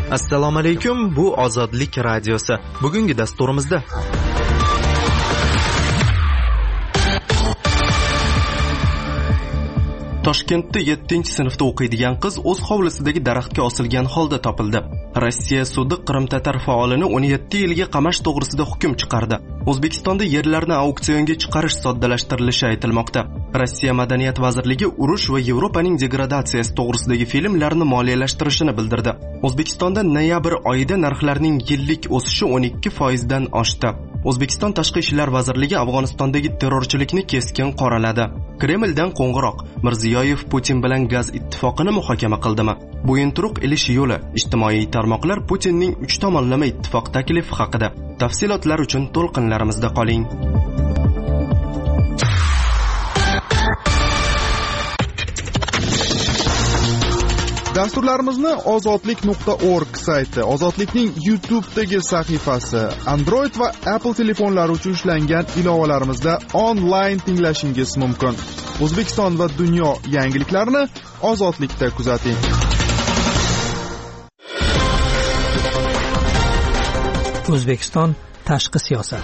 Assalomu alaykum, bu Ozodlik radiosi. Bugungi dasturimizda Toshkentda 7-sinfda o'qiydigan qiz o'z hovlisidagi daraxtga osilgan holda topildi. Rossiya sudi qrim-tatar faolini 17 yilga qamash to'g'risida hukm chiqardi. O'zbekistonda yerlarni auksionga chiqarish soddalashtirilishi aytilmoqda. Rossiya Madaniyat vazirligi urush va Yevropaning degradatsiyasi to'g'risidagi filmlarni moliyalashtirishini bildirdi. O'zbekistonda noyabr oyida narxlarning yillik o'sishi 12% dan oshdi. O'zbekiston Tashqi ishlar vazirligi Afg'onistondagi terrorchilikni keskin qoraladi. Kremldan qo'ng'iroq. Mirziyoyev Putin bilan gaz ittifoqini muhokama qildimi? Bo'yinturuq ilish yo'li. Ijtimoiy tarmoqlar Putinning 3 tomonlama ittifoq taklifi haqida. Tafsilotlar uchun to'lqinlarimizda qoling. Dasturlarimizni ozodlik.org sayti, Ozodlikning YouTube'dagi sahifasi, Android va Apple telefonlari uchun ishlangan ilovalarimizda onlayn tinglashingiz mumkin. O'zbekiston va dunyo yangiliklarini Ozodlikda kuzating. O'zbekiston tashqi siyosat.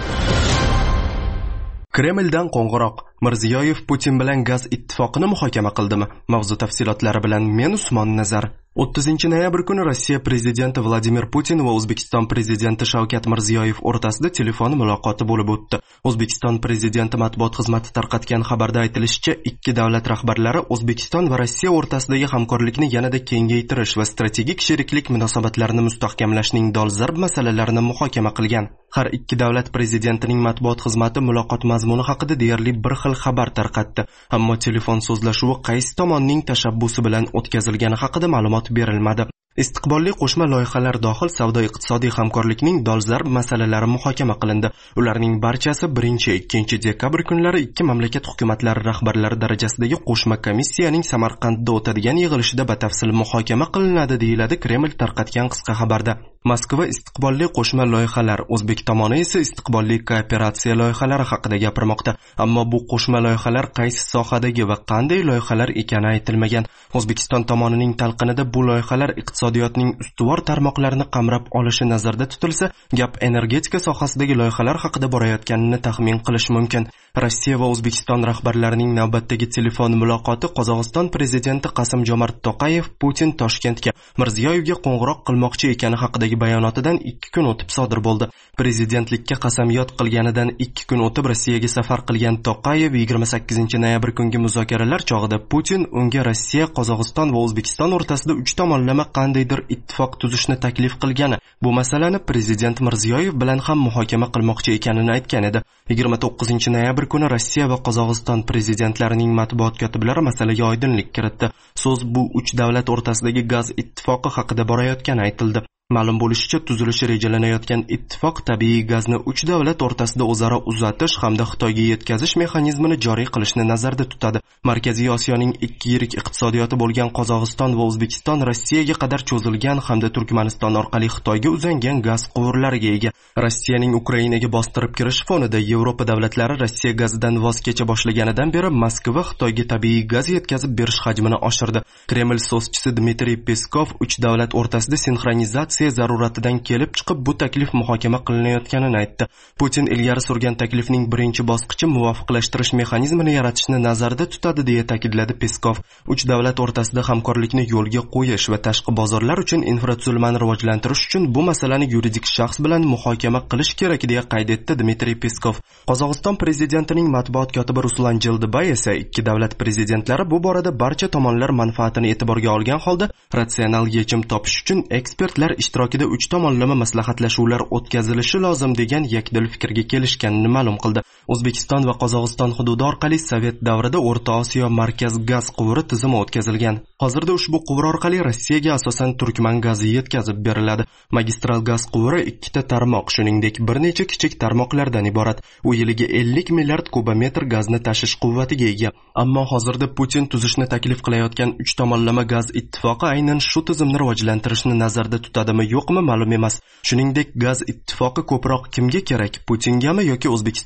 Kremldan qo'ng'iroq. Mirziyoyev Putin bilan gaz ittifoqini muhokama qildimi? Mavzu tafsilotlari bilan men Usmon Nazar. 30-noyabr kuni Rossiya prezidenti Vladimir Putin va O'zbekiston prezidenti Shavkat Mirziyoyev o'rtasida telefon muloqoti bo'lib o'tdi. O'zbekiston prezidenti matbuot xizmati tarqatgan xabarda aytilishicha, ikki davlat rahbarlari O'zbekiston va Rossiya o'rtasidagi hamkorlikni yanada kengaytirish va strategik sheriklik munosabatlarini mustahkamlashning dolzarb masalalarini muhokama qilgan. Har ikki davlat prezidentining matbuot xizmati muloqot mazmuni haqida deyarli bir xil xabar tarqatdi, ammo telefon so'zlashuvi qaysi tomonning tashabbusi bilan o'tkazilgani haqida ma'lumot berilmadi. Istiqbolli qo'shma loyihalar dohil savdo-iqtisodiy hamkorlikning dolzarb masalalari muhokama qilindi. Ularning barchasi 1-2 dekabr kunlari ikki mamlakat hukumatlari rahbarlari darajasidagi qo'shma komissiyaning Samarqandda o'tadigan yig'ilishida batafsil muhokama qilinadi, deyiladi Kreml tarqatgan qisqa xabarda. Moskva istiqbolli qo'shma loyihalar, o'zbek tomoni esa istiqbolli kooperatsiya loyihalari haqida gapirmoqda. Ammo bu qo'shma loyihalar qaysi sohadagi va qanday loyihalar ekani aytilmagan. O'zbekiston tomonining talqinida bu loyihalar iqtisodiyotning ustuvor tarmoqlarini qamrab olishi nazarda tutilsa, gap energetika sohasidagi loyihalar haqida borayotganini taxmin qilish mumkin. Rossiya va O'zbekiston rahbarlarining navbatdagi telefon muloqoti Qozog'iston prezidenti Qasim-Jomart To'qayev Putin Toshkentga Mirziyoyevga qo'ng'iroq qilmoqchi ekani haqidagi bayonotidan 2 kun o'tib sodir bo'ldi. Prezidentlikka qasamyod qilganidan 2 kun o'tib Rossiyaga safar qilgan To'qayev 28-noyabr kungi muzokaralar chog'ida Putin unga Rossiya, Qozog'iston va O'zbekiston o'rtasida 3 tomonlama qandaydir ittifoq tuzishni taklif qilgani, bu masalani prezident Mirziyoyev bilan ham muhokama qilmoqchi ekanini aytgan edi. 29-noyabr kuni Rossiya va Qozog'iston prezidentlarining matbuot kotiblari masalaga oydinlik kiritdi. So'z bu 3 davlat o'rtasidagi gaz ittifoqi haqida borayotgani aytildi. Ma'lum bo'lishicha, tuzilishi rejalanayotgan ittifoq tabiiy gazni 3 davlat o'rtasida o'zaro uzatish hamda Xitoyga yetkazish mexanizmini joriy qilishni nazarda tutadi. Markaziy Osiyoning ikki yirik iqtisodiyoti bo'lgan Qozog'iston va O'zbekiston Rossiyaga qadar cho'zilgan hamda Turkmaniston orqali Xitoyga uzangan gaz quvurlariga ega. Rossiyaning Ukrainaga bostirib kirish fonida Yevropa davlatlari Rossiya gazidan voz kecha boshlaganidan beri Moskva Xitoyga tabiiy gaz yetkazib berish hajmini oshirdi. Kreml so'zchisi Dmitriy Peskov 3 davlat o'rtasida sinxronizatsiya zaruratidan kelib chiqib bu taklif muhokama qilinayotganini aytdi. Putin ilgari surgan taklifning birinchi bosqichi muvofiqlashtirish mexanizmini yaratishni nazarda tutadi, deya ta'kidladi Peskov. 3 davlat o'rtasida hamkorlikni yo'lga qo'yish va tashqi bozorlar uchun infratuzilmani rivojlantirish uchun bu masalani yuridik shaxs bilan muhokama qilish kerak, deya qayd etdi Dmitriy Peskov. Qozog'iston prezidentining matbuot kotibi Ruslan Jildibay esa ikki davlat prezidentlari bu borada barcha tomonlar manfaatini e'tiborga olgan holda ratsional yechim topish uchun ekspertlar ishtirokida 3 tomonlama maslahatlashuvlar o'tkazilishi lozim degan yakdil fikrga kelishganini ma'lum qildi. O'zbekiston va Qozog'iston hududi orqali Sovet davrida O'rta Osiyo markaz gaz quvuri tizimi o'tkazilgan. Hozirda ushbu quvur orqali Rossiyaga asosan turkman gazi yetkazib beriladi. Magistral gaz quvuri 2 ta tarmoq, shuningdek bir necha kichik tarmoqlardan iborat. U yiliga 50 milliard kubometr gazni tashish quvvatiga ega. Ammo hozirda Putin tuzishni taklif qilayotgan 3 tomonlama gaz ittifoqi aynan shu tizimni rivojlantirishni nazarda tutadimi yo'qmi ma'lum emas. Shuningdek, gaz ittifoqi ko'proq kimga kerak? Putingami yoki O'zbekiston bilan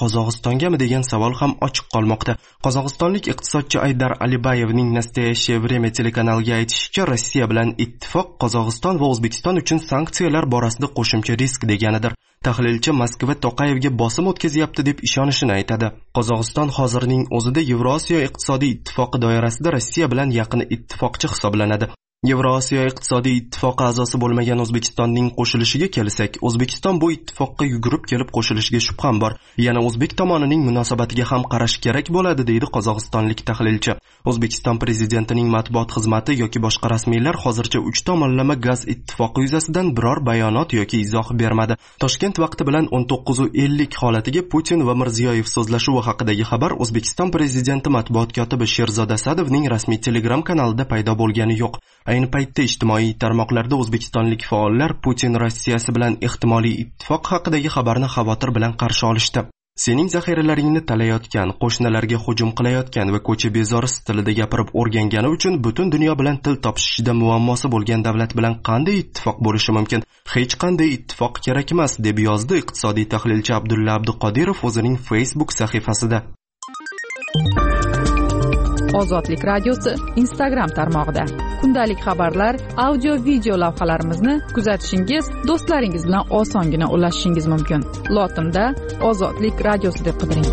Qozog'istongami degan savol ham ochiq qolmoqda. Qozog'istonlik iqtisodchi Aydar Alibayevning Nastoyaщее время telekanaliga aytishicha, Rossiya bilan ittifoq Qozog'iston va O'zbekiston uchun sanksiyalar borasida qo'shimcha risk deganidir. Tahlilchi Moskva Toqayevga bosim o'tkazyapti deb ishonishini aytadi. Qozog'iston hozirning o'zida Yevrosiyo iqtisodiy ittifoqi doirasida Rossiya bilan yaqin ittifoqchi hisoblanadi. Yevrosiyo iqtisodiy ittifoqi a'zosi bo'lmagan O'zbekistonning qo'shilishiga kelsak, O'zbekiston bu ittifoqqa yugurib kelib qo'shilishiga shubham bor. Yana o'zbek tomonining munosabatiga ham qarash kerak bo'ladi, deydi qozog'istonlik tahlilchi. O'zbekiston prezidentining matbuot xizmati yoki boshqa rasmiylar hozircha 3 tomonlama gaz ittifoqi yuzasidan biror bayonot yoki izoh bermadi. Toshkent vaqti bilan 19:50 holatiga Putin va Mirziyoyev so'zlashuvi haqidagi xabar O'zbekiston prezidenti matbuot kotibi Sherzod Asadovning rasmiy Telegram kanalida paydo bo'lgani yo'q. Ayni paytda ijtimoiy tarmoqlarda o'zbekistonlik faollar Putin Rossiyasi bilan ehtimoliy ittifoq haqidagi xabarni xavotir bilan qarshi olishdi. Sening zaxiralaringni talayotgan, qo'shnilarga hujum qilayotgan va ko'cha bezori stilida gapirib o'rgangani uchun butun dunyo bilan til topishishda muammosi bo'lgan davlat bilan qanday ittifoq bo'lishi mumkin? Hech qanday ittifoq kerak emas, deb yozdi iqtisodiy tahlilchi Abdulla Abduqodirov o'zining Facebook sahifasida. Ozodlik radiosi Instagram tarmog'ida kundalik xabarlar, audio, video lavhalarimizni kuzatishingiz, do'stlaringiz bilan osongina ulashishingiz mumkin. Lotinda Ozodlik radiosi deb qidiring.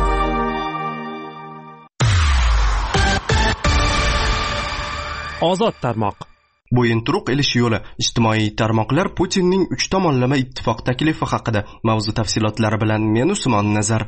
Ozod tarmoq. Bo'yinturuq ilish yo'li. Ijtimoiy tarmoqlar Putinning 3 tomonlama ittifoq taklifi haqida. Mavzu tafsilotlari bilan men Usmon Nazar.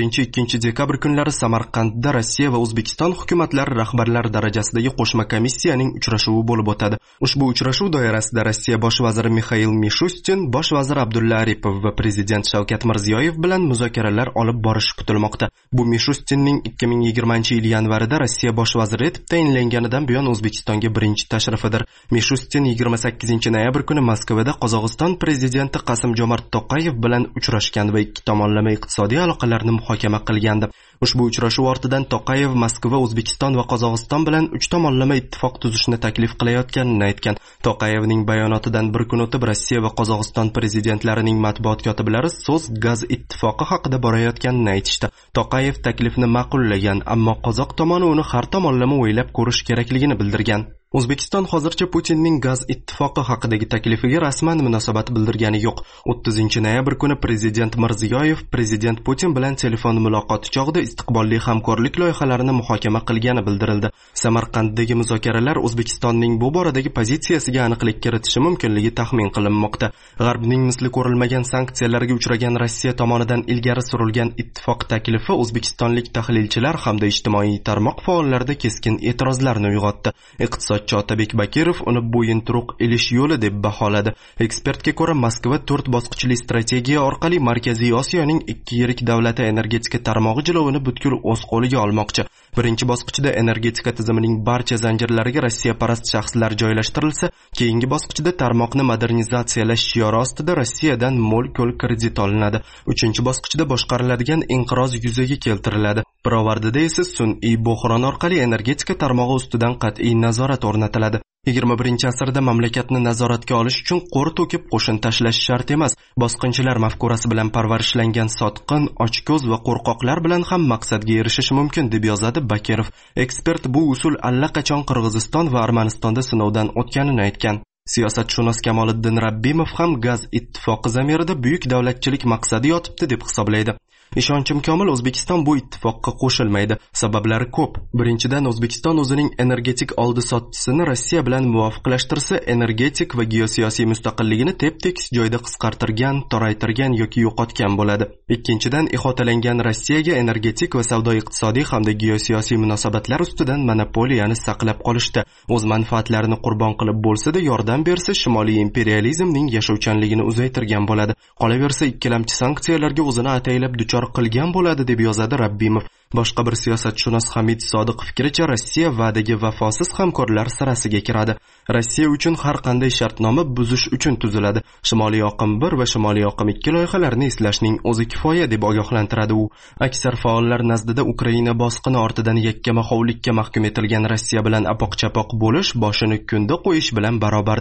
1-2 dekabr kunlari Samarqandda Rossiya va O'zbekiston hukumatlari rahbarlari darajasidagi qo'shma komissiyaning uchrashuvi bo'lib o'tadi. Ushbu uchrashuv doirasida Rossiya bosh vaziri Mikhail Mishustin, bosh vazir Abdulla Aripov va prezident Shavkat Mirziyoyev bilan muzokaralar olib borishi kutilmoqda. Bu Mishustinning 2020-yil yanvarida Rossiya bosh vaziri etib tayinlanganidan buyon O'zbekistonga birinchi tashrifidir. Mishustin 28-noyabr kuni Moskvada Qozog'iston prezidenti Qasim-Jomart Toqayev bilan uchrashgan va ikki tomonlama iqtisodiy aloqalarni muhokama qilgandi. Ushbu uchrashuv ortidan Toqayev Moskva, O'zbekiston va Qozog'iston bilan 3 tomonlama ittifoq tuzishni taklif qilayotganini aytgan. Toqayevning bayonotidan bir kun o'tib Rossiya va Qozog'iston prezidentlarining matbuot kotiblari so'z gaz ittifoqi haqida borayotganini aytishdi. Toqayev taklifni ma'qullagan, ammo qozoq tomoni uni har tomonlama o'ylab ko'rish kerakligini bildirgan. O'zbekiston hozircha Putinning gaz ittifoqi haqidagi taklifiga rasman munosabat bildirgani yo'q. 30-noyabr kuni prezident Mirziyoyev prezident Putin bilan telefon muloqoti chog'ida istiqbolli hamkorlik loyihalarini muhokama qilgani bildirildi. Samarqanddagi muzokaralar O'zbekistonning bu boradagi pozitsiyasiga aniqlik kiritishi mumkinligi taxmin qilinmoqda. G'arbning misli ko'rilmagan sanksiyalarga uchragan Rossiya tomonidan ilgari surilgan ittifoq taklifi o'zbekistonlik tahlilchilar hamda ijtimoiy tarmoq faollarida keskin e'tirozlarni uyg'otdi. Otabek Bakirov uni bo'yinturuq ilish yo'li deb baholadi. Ekspertga ko'ra, Moskva 4 bosqichli strategiya orqali Markaziy Osiyoning 2 yirik davlati energetika tarmog'i jilovini butkul o'z qo'liga olmoqchi. Birinchi bosqichda energetika tizimining barcha zanjirlariga Rossiyaparast shaxslar joylashtirilsa, keyingi bosqichda tarmoqni modernizatsiyalash shiori ostida Rossiyadan mo'l-ko'l kredit olinadi. Uchinchi bosqichda boshqariladigan inqiroz yuzaga keltiriladi. Pirovardida esa sun'iy bo'hron orqali energetika tarmog'i ustidan qat'iy nazorat o'rnatiladi. 21-asrda mamlakatni nazoratga olish uchun qo'r to'kib qo'shin tashlash shart emas. Bosqinchilar mafkurasi bilan parvarishlangan sotqin, ochko'z va qo'rqoqlar bilan ham maqsadga erishish mumkin, deb yozadi Bakirov. Ekspert bu usul allaqachon Qirg'iziston va Armanistonda sinovdan o'tganini aytgan. Siyosatshunos Kamoliddin Rabbimov ham gaz ittifoqi zamirida buyuk davlatchilik maqsadi yotibdi deb hisoblaydi. Ishonchim komil, O'zbekiston bu ittifoqqa qo'shilmaydi. Sabablari ko'p. Birinchidan, O'zbekiston o'zining energetik oldi-sottisini Rossiya bilan muvofiqlashtirsa, energetik va geosiyosiy mustaqilligini tep-tekis joyda qisqartirgan, toraytirgan yoki yo'qotgan bo'ladi. Ikkinchidan, ihotalangan Rossiyaga energetik va savdo-iqtisodiy hamda geosiyosiy munosabatlar ustidan monopoliyani saqlab qolishda, o'z manfaatlarini qurbon qilib bo'lsa-da yordam bersa, shimoliy imperializmning yashovchanligini uzaytirgan bo'ladi. Qolaversa, ikkilamchi sanksiyalarga o'zini ataylab duchor qilgan bo'ladi, deb yozadi Rabbimov. Boshqa bir siyosatshunos Hamid Sodiq fikricha, Rossiya va'daga vafosiz hamkorlar sirasiga kiradi. Rossiya uchun har qanday shartnoma buzish uchun tuziladi. Shimoliy oqim 1 va Shimoliy oqim 2 loyihalarini eslashning o'zi kifoya, deb ogohlantiradi u. Aksar faollar nazdida Ukraina bosqini ortidan yakkama-hovlikka mahkum etilgan Rossiya bilan apoq-chapoq bo'lish boshini kunda qo'yish bilan barobardir.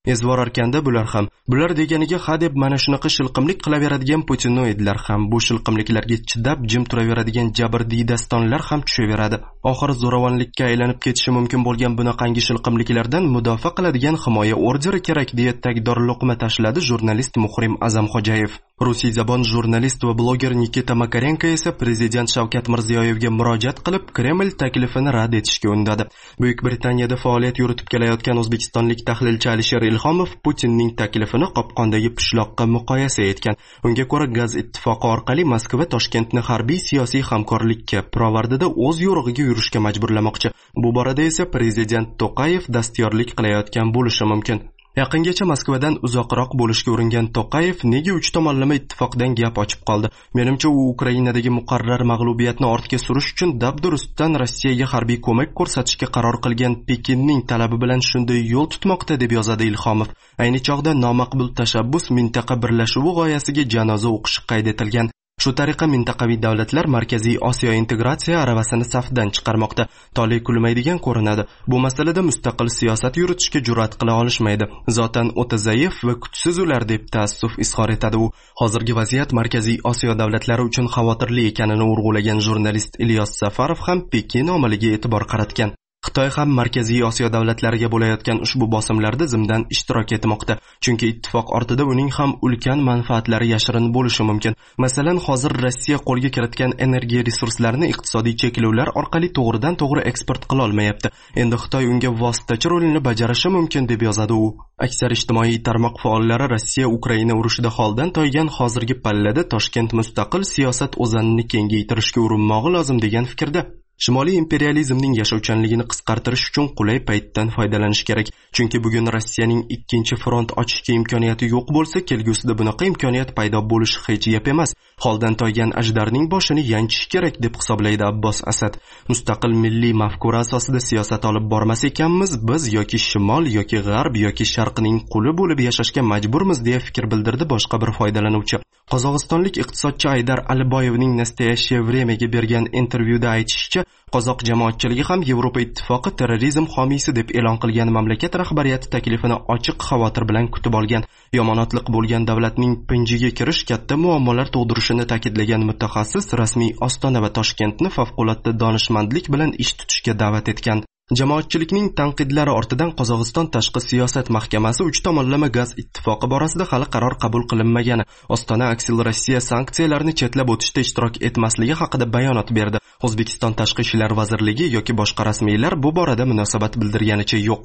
Ezvor arkanda bular deganiga ha deb mana shunaqa shilqimlik qilaveradigan putinoidlar ham, bu shilqimliklarga chidab jim turaveradigan jabrdiydastanlar ham tushaveradi. Oxir zo'ravonlikka aylanib ketishi mumkin bo'lgan bunaqangi shilqimliklardan mudofaa qiladigan himoya orderi kerak deya tagdor luqma tashladi jurnalist Muhrim Azamxo'jayev. Rusiy zabon jurnalist va bloger Nikita Makarenko esa prezident Shavkat Mirziyoyevga murojaat qilib Kreml taklifini rad etishga undadi. Buyuk Britaniyada faoliyat yuritib kelayotgan o'zbekistonlik tahlilchi Alisher Ilhomov Putinning taklifini qopqondagi pishloqqa muqoyasa etgan. Unga ko'ra, gaz ittifoqi orqali Moskva Toshkentni harbiy siyosiy hamkorlikka, pirovardida o'z yo'rig'iga yurishga majburlamoqchi. Bu borada esa prezident To'qayev dastyorlik qilayotgan bo'lishi mumkin. Yaqingacha Moskvadan uzoqroq bo'lishga uringan To'qayev nega uch tomonlama ittifoqdan gap ochib qoldi? Menimcha, u Ukrainadagi muqarrar mag'lubiyatni ortga surish uchun dabdurustdan Rossiyaga harbiy ko'mak ko'rsatishga qaror qilgan Pekinning talabi bilan shunday yo'l tutmoqda, deb yozadi Ilhomov. Ayni chog'da nomaqbul tashabbus mintaqa birlashuvi g'oyasiga janoza o'qishi qayd etilgan. Shu tariqa mintaqaviy davlatlar Markaziy Osiyo integratsiya aravasini safdan chiqarmoqda. Tole kulmaydigan ko'rinadi. Bu masalada mustaqil siyosat yuritishga jur'at qila olishmaydi. Zotan o'ta zaif va kuchsiz ular, deb taassuf izhor etadi u. Hozirgi vaziyat Markaziy Osiyo davlatlari uchun xavotirli ekanini urg'ulagan jurnalist Ilyos Safarov ham Pekin omiliga e'tibor qaratgan. Xitoy ham Markaziy Osiyo davlatlariga bo'layotgan ushbu bosimlarda zimdan ishtirok etmoqda. Chunki ittifoq ortida uning ham ulkan manfaatlari yashirin bo'lishi mumkin. Masalan, hozir Rossiya qo'lga kiritgan energiya resurslarini iqtisodiy cheklovlar orqali to'g'ridan-to'g'ri eksport qila olmayapti. Endi Xitoy unga vositachi rolini bajarishi mumkin, deb yozadi u. Aksar ijtimoiy tarmoq faollari Rossiya-Ukraina urushida holdan toygan hozirgi pallada Toshkent mustaqil siyosat o'zanini kengaytirishga urinmog'i lozim degan fikrda. Shimoliy imperializmning yashovchanligini qisqartirish uchun qulay paytdan foydalanish kerak. Chunki bugun Rossiyaning ikkinchi front ochishga imkoniyati yo'q bo'lsa, kelgusida bunaqa imkoniyat paydo bo'lishi hech gap emas. Holdan toygan ajdarning boshini yanchish kerak, deb hisoblaydi Abbos Asad. Mustaqil milliy mafkura asosida siyosat olib bormas ekanmiz, biz yoki shimol yoki g'arb yoki sharqning quli bo'lib yashashga majburmiz, deya fikr bildirdi boshqa bir foydalanuvchi. Qozog'istonlik iqtisodchi Aydar Aliboyevning Nastoyaщее времяga bergan intervyuda aytishicha, qozoq jamoatchiligi ham Yevropa ittifoqi terrorizm homiysi deb e'lon qilgan mamlakat rahbariyati taklifini ochiq xavotir bilan kutib olgan. Yomonotliq bo'lgan davlatning pinjiga kirish katta muammolar tug'dirishini ta'kidlagan mutaxassis rasmiy Ostona va Toshkentni favqulodda donishmandlik bilan ish tutishga da'vat etgan. Jamoatchilikning tanqidlari ortidan Qozog'iston tashqi siyosat mahkamasi uch tomonlama gaz ittifoqi borasida hali qaror qabul qilinmagani, Ostona Aksil Rossiya sanksiyalarni chetlab o'tishda ishtirok etmasligi haqida bayonot berdi. O'zbekiston Tashqi ishlar vazirligi yoki boshqa rasmiylar bu borada munosabat bildirganicha yo'q.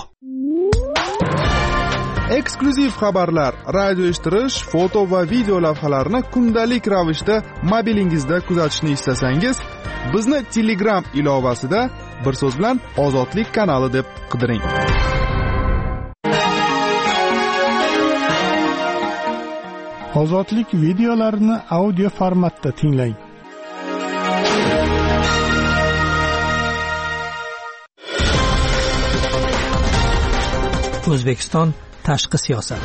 Eksklyuziv xabarlar, radio eshittirish, foto va video lavhalarni kundalik ravishda mobilingizda kuzatishni istasangiz, bizni Telegram ilovasida bir so'z bilan Ozodlik kanali deb qidiring. Ozodlik videolarini audio formatda tinglang. O'zbekiston tashqi siyosat.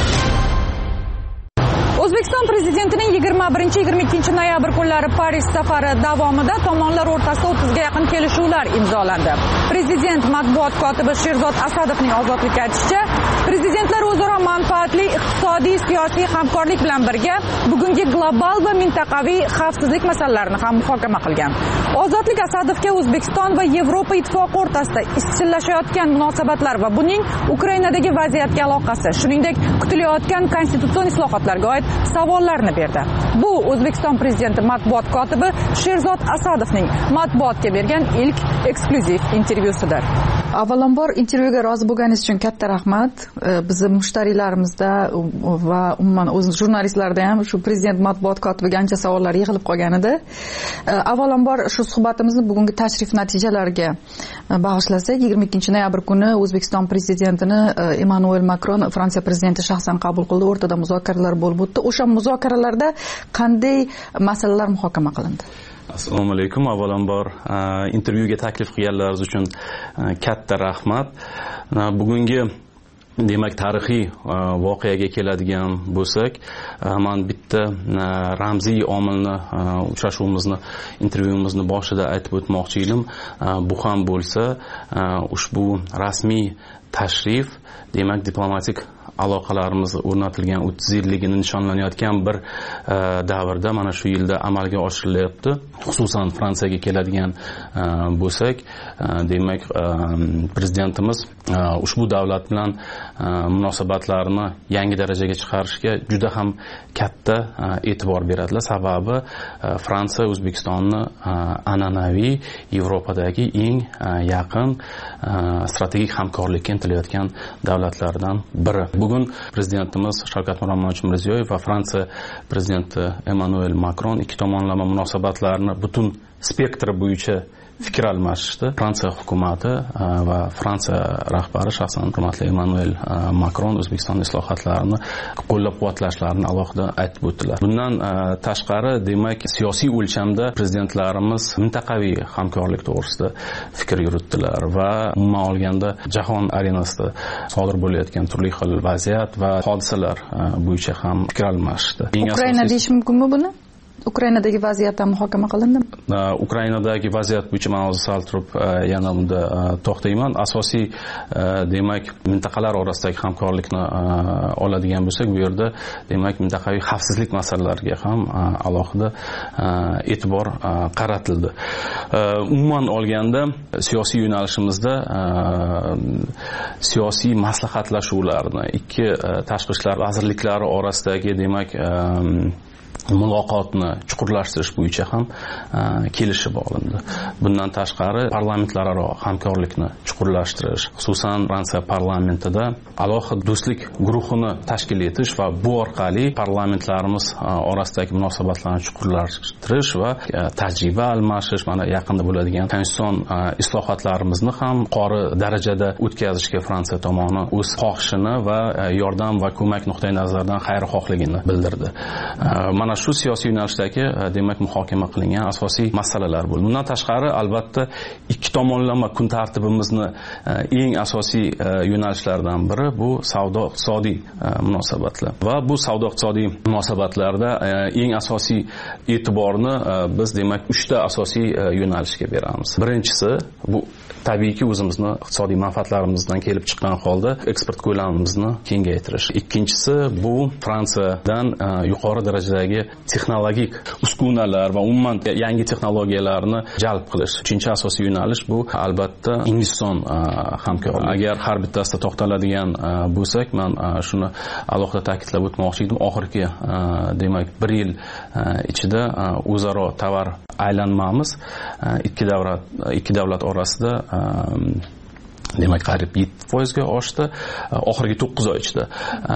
O'zbekiston prezidentining 21-22 noyabr kunlari Parij safari davomida tomonlar o'rtasida 30 ga yaqin kelishuvlar imzolandi. Prezident matbuot kotibi Sherzod Asadovning ozodlikka aytishicha, prezidentlar o'zaro manfaatli iqtisodiy siyosiy hamkorlik bilan birga bugungi global va mintaqaviy xavfsizlik masalalarini ham muhokama qilgan. Ozodlik Asadovga O'zbekiston va Yevropa ittifoqi o'rtasida izchillashayotgan munosabatlar va buning Ukrainadagi vaziyatga aloqasi, shuningdek kutilayotgan konstitutsion islohotlarga oid savollarni berdi. Bu O'zbekiston prezidenti matbuot kotibi Sherzod Asadovning matbuotga bergan ilk eksklyuziv intervyusidir. Avvalambor intervyuga rozi bo'lganingiz uchun katta rahmat. Bizni mushtariylarimizda va umuman o'z jurnalistlarda ham shu prezident matbuot kotibiga ancha savollar yig'ilib qolgan edi. Avvalambor shu suhbatimizni bugungi tashrif natijalariga bag'ishlasak, 22 noyabr kuni O'zbekiston prezidentini Emmanuel Macron Fransiya prezidenti shaxsan qabul qildi. O'rtada muzokaralar bo'lib o'tdi. O'sha muzokaralarda qanday masalalar muhokama qilindi? Assalomu alaykum. Avvalambor intervyuga taklif qilganlaringiz uchun katta rahmat. Bugungi demak tarixiy voqeaga keladigan bo'lsak, men bitta ramziy omilni uchrashuvimizni, intervyuimizni boshida aytib o'tmoqchi edim. Bu ham bo'lsa, ushbu rasmiy tashrif demak diplomatik aloqalarimiz o'rnatilgan 30 yilligini nishonlanayotgan bir davrda mana shu yilda amalga oshirilyapti. Xususan Fransiyaga keladigan bo'lsak, demak prezidentimiz ushbu davlat bilan munosabatlarni yangi darajaga chiqarishga juda ham katta e'tibor beradilar. Sababi Fransiya O'zbekistonni an'anaviy Yevropadagi eng yaqin strategik hamkorlikka intilayotgan davlatlardan biri. Bugun prezidentimiz Shavkat Mirziyoyev va Fransiya prezidenti Emmanuel Macron ikki tomonlama munosabatlarni butun spektri bo'yicha fikr almashishdi. Fransiya hukumati va Fransiya rahbari shaxsan hurmatli Emmanuel Macron O'zbekiston islohotlarini qo'llab-quvvatlashlarini alohida aytib o'tdilar. Bundan tashqari, demak, siyosiy o'lchamda prezidentlarimiz mintaqaviy hamkorlik to'g'risida fikr yuritdilar va umuman olganda jahon arenasida sodir bo'layotgan turli xil vaziyat va hodisalar bo'yicha ham fikr almashishdi. Ukraina deyish mumkinmi buni? Ukrainadagi vaziyat ham muhokama qilindimi? Ukrainadagi vaziyat bo'yicha men hozir sal turib yana bunda to'xtayman. Asosiy demak mintaqalar orasidagi hamkorlikni oladigan bo'lsak, bu yerda demak mintaqaviy xavfsizlik masalalariga ham alohida e'tibor qaratildi. Umuman olganda siyosiy yo'nalishimizda siyosiy maslahatlashuvlarni ikki tashqi ishlar vazirliklari orasidagi demak muloqotni chuqurlashtirish bo'yicha ham kelishib olindi. Bundan tashqari parlamentlararo hamkorlikni chuqurlashtirish, xususan Fransiya parlamentida alohida do'stlik guruhini tashkil etish va bu orqali parlamentlarimiz orasidagi munosabatlarni chuqurlashtirish va tajriba almashish, mana yaqinda bo'ladigan konstitutsion islohotlarimizni ham yuqori darajada o'tkazishga Fransiya tomoni o'z xohishini va yordam va ko'mak nuqtai nazaridan xayrixohligini bildirdi. Mana shu siyosiy yo'nalishdagi demak muhokama qilingan asosiy masalalar bo'ldi. Bundan tashqari albatta ikki tomonlama kun tartibimizni eng asosiy yo'nalishlardan biri bu savdo-iqtisodiy munosabatlar. Va bu savdo-iqtisodiy munosabatlarda eng asosiy e'tiborni biz demak 3 ta asosiy yo'nalishga beramiz. Birinchisi bu tabiiyki o'zimizni iqtisodiy manfaatlarimizdan kelib chiqqan holda eksport ko'lamimizni kengaytirish. Ikkinchisi bu Fransiyadan yuqori darajadagi texnologik uskunalar va umuman yangi texnologiyalarni jalb qilish. Uchinchi asosiy yo'nalish bu albatta investitsion hamkorlik. Agar har bittasida to'xtaladigan bo'lsak, men shuni alohida ta'kidlab o'tmoqchi edim. Oxirgi demak 1 yil ichida o'zaro tovar aylanmamiz ikki davlat orasida demak qariyb 7% ga oshdi. Oxirgi 9 oy ichida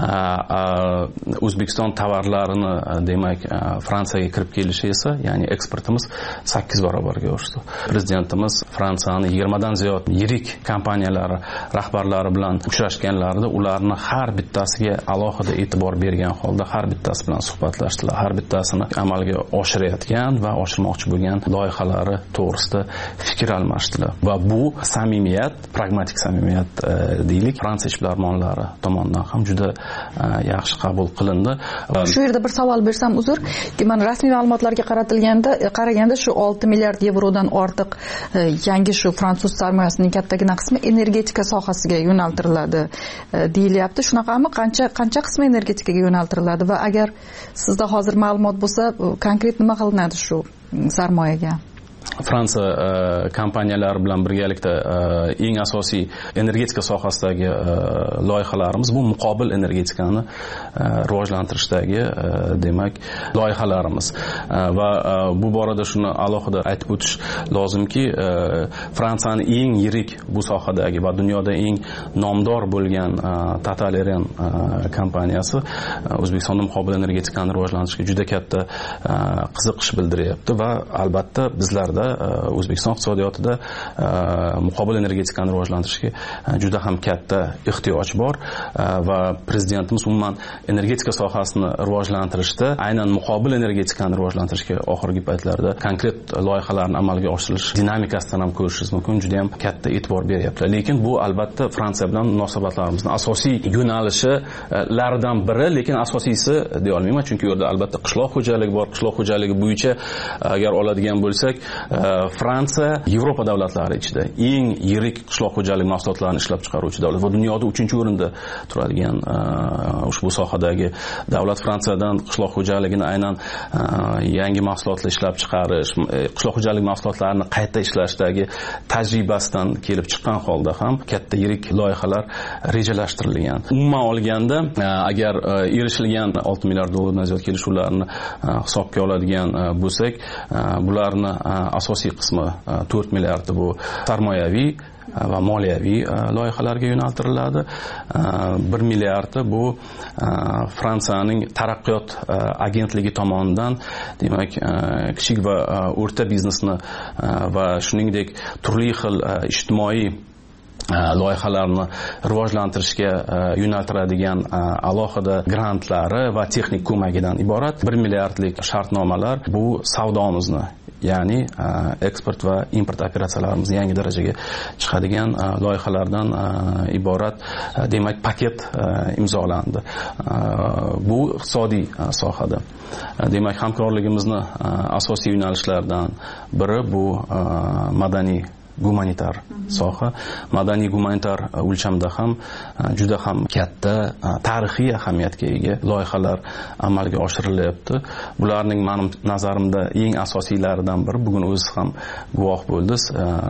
O'zbekiston tovarlarini demak Fransiyaga kirib kelishi esa, ya'ni eksportimiz 8 barobarga oshdi. Prezidentimiz Fransiyani 20 dan ziyod yirik kompaniyalari rahbarlari bilan uchrashganlarida ularni har bittasiga alohida e'tibor bergan holda har bittasi bilan suhbatlashdilar. Har bittasini amalga oshirayotgan va oshirmoqchi bo'lgan loyihalari to'g'risida fikr almashdilar. Va bu samimiyat, pragmatik samimiyat deylik, Fransiya ishbilarmonlari tomonidan ham juda yaxshi qabul qilindi. Shu yerda bir savol bersam uzr, mana rasmiy ma'lumotlarga qaraganda shu 6 milliard yevrodan ortiq yangi shu fransuz sarmoyasining kattagina qismi energetika sohasiga yo'naltiriladi deyilyapti. Shunaqami? Qancha qismi energetikaga yo'naltiriladi va agar sizda hozir ma'lumot bo'lsa, konkret nima qilinadi shu sarmoyaga? Fransiya kompaniyalari bilan birgalikda eng asosiy energetika sohasidagi loyihalarimiz bu muqobil energetikani rivojlantirishdagi demak loyihalarimiz. Va bu borada shuni alohida aytib o'tish lozimki, Fransiyaning eng yirik bu sohadagi va dunyoda eng nomdor bo'lgan Total-Eren kompaniyasi O'zbekistonda muqobil energetikani rivojlantirishga juda katta qiziqish bildiryapti va albatta bizlar O'zbekiston iqtisodiyotida muqobil energetikani rivojlantirishga juda ham katta ehtiyoj bor va prezidentimiz umuman energetika sohasini rivojlantirishda aynan muqobil energetikani rivojlantirishga oxirgi paytlarda konkret loyihalarni amalga oshirish dinamikasidan ham ko'rishingiz mumkin, juda ham katta e'tibor beryaptilar. Lekin bu albatta Fransiya bilan munosabatlarimizning asosiy yo'nalishlaridan biri, lekin asosiysi deya olmayman, chunki u yerda albatta qishloq xo'jaligi bor. Qishloq xo'jaligi bo'yicha agar oladigan bo'lsak, Fransiya Yevropa davlatlari ichida eng yirik qishloq xo'jalik mahsulotlarini ishlab chiqaruvchi davlat va dunyoda 3-o'rinda turadigan ushbu sohadagi davlat. Fransiyadan qishloq xo'jaligini aynan yangi mahsulotlar ishlab chiqarish, qishloq xo'jalik mahsulotlarini qayta ishlashdagi tajribasidan kelib chiqqan holda ham katta yirik loyihalar rejalashtirilgan. Umuman olganda, agar erishilgan 6 milliard dollardan ziyod kelishuvlarni hisobga oladigan bo'lsak, bularni asosiy qismi 4 milliard bu sarmoyaviy va moliyaviy loyihalarga yo'naltiriladi. 1 milliardi bu Fransiyaning taraqqiyot agentligi tomonidan, demak, kichik va o'rta biznesni va shuningdek turli xil ijtimoiy loyihalarni rivojlantirishga yo'naltiradigan alohida grantlari va texnik ko'magidan iborat. 1 milliardlik shartnomalar bu savdomizni, ya'ni eksport va import operatsiyalarimizni yangi darajaga chiqadigan loyihalardan iborat, demak, paket imzolandi. Bu iqtisodiy sohada. Demak, hamkorligimizni asosiy yo'nalishlaridan biri bu madaniy gumanitar soha. Madaniy gumanitar o'lchamda ham juda ham katta tarixiy ahamiyatga ega loyihalar amalga oshirilyapti. Bularning mening nazarimda eng asosiylaridan biri bugun o'zi ham guvoh bo'ldingiz.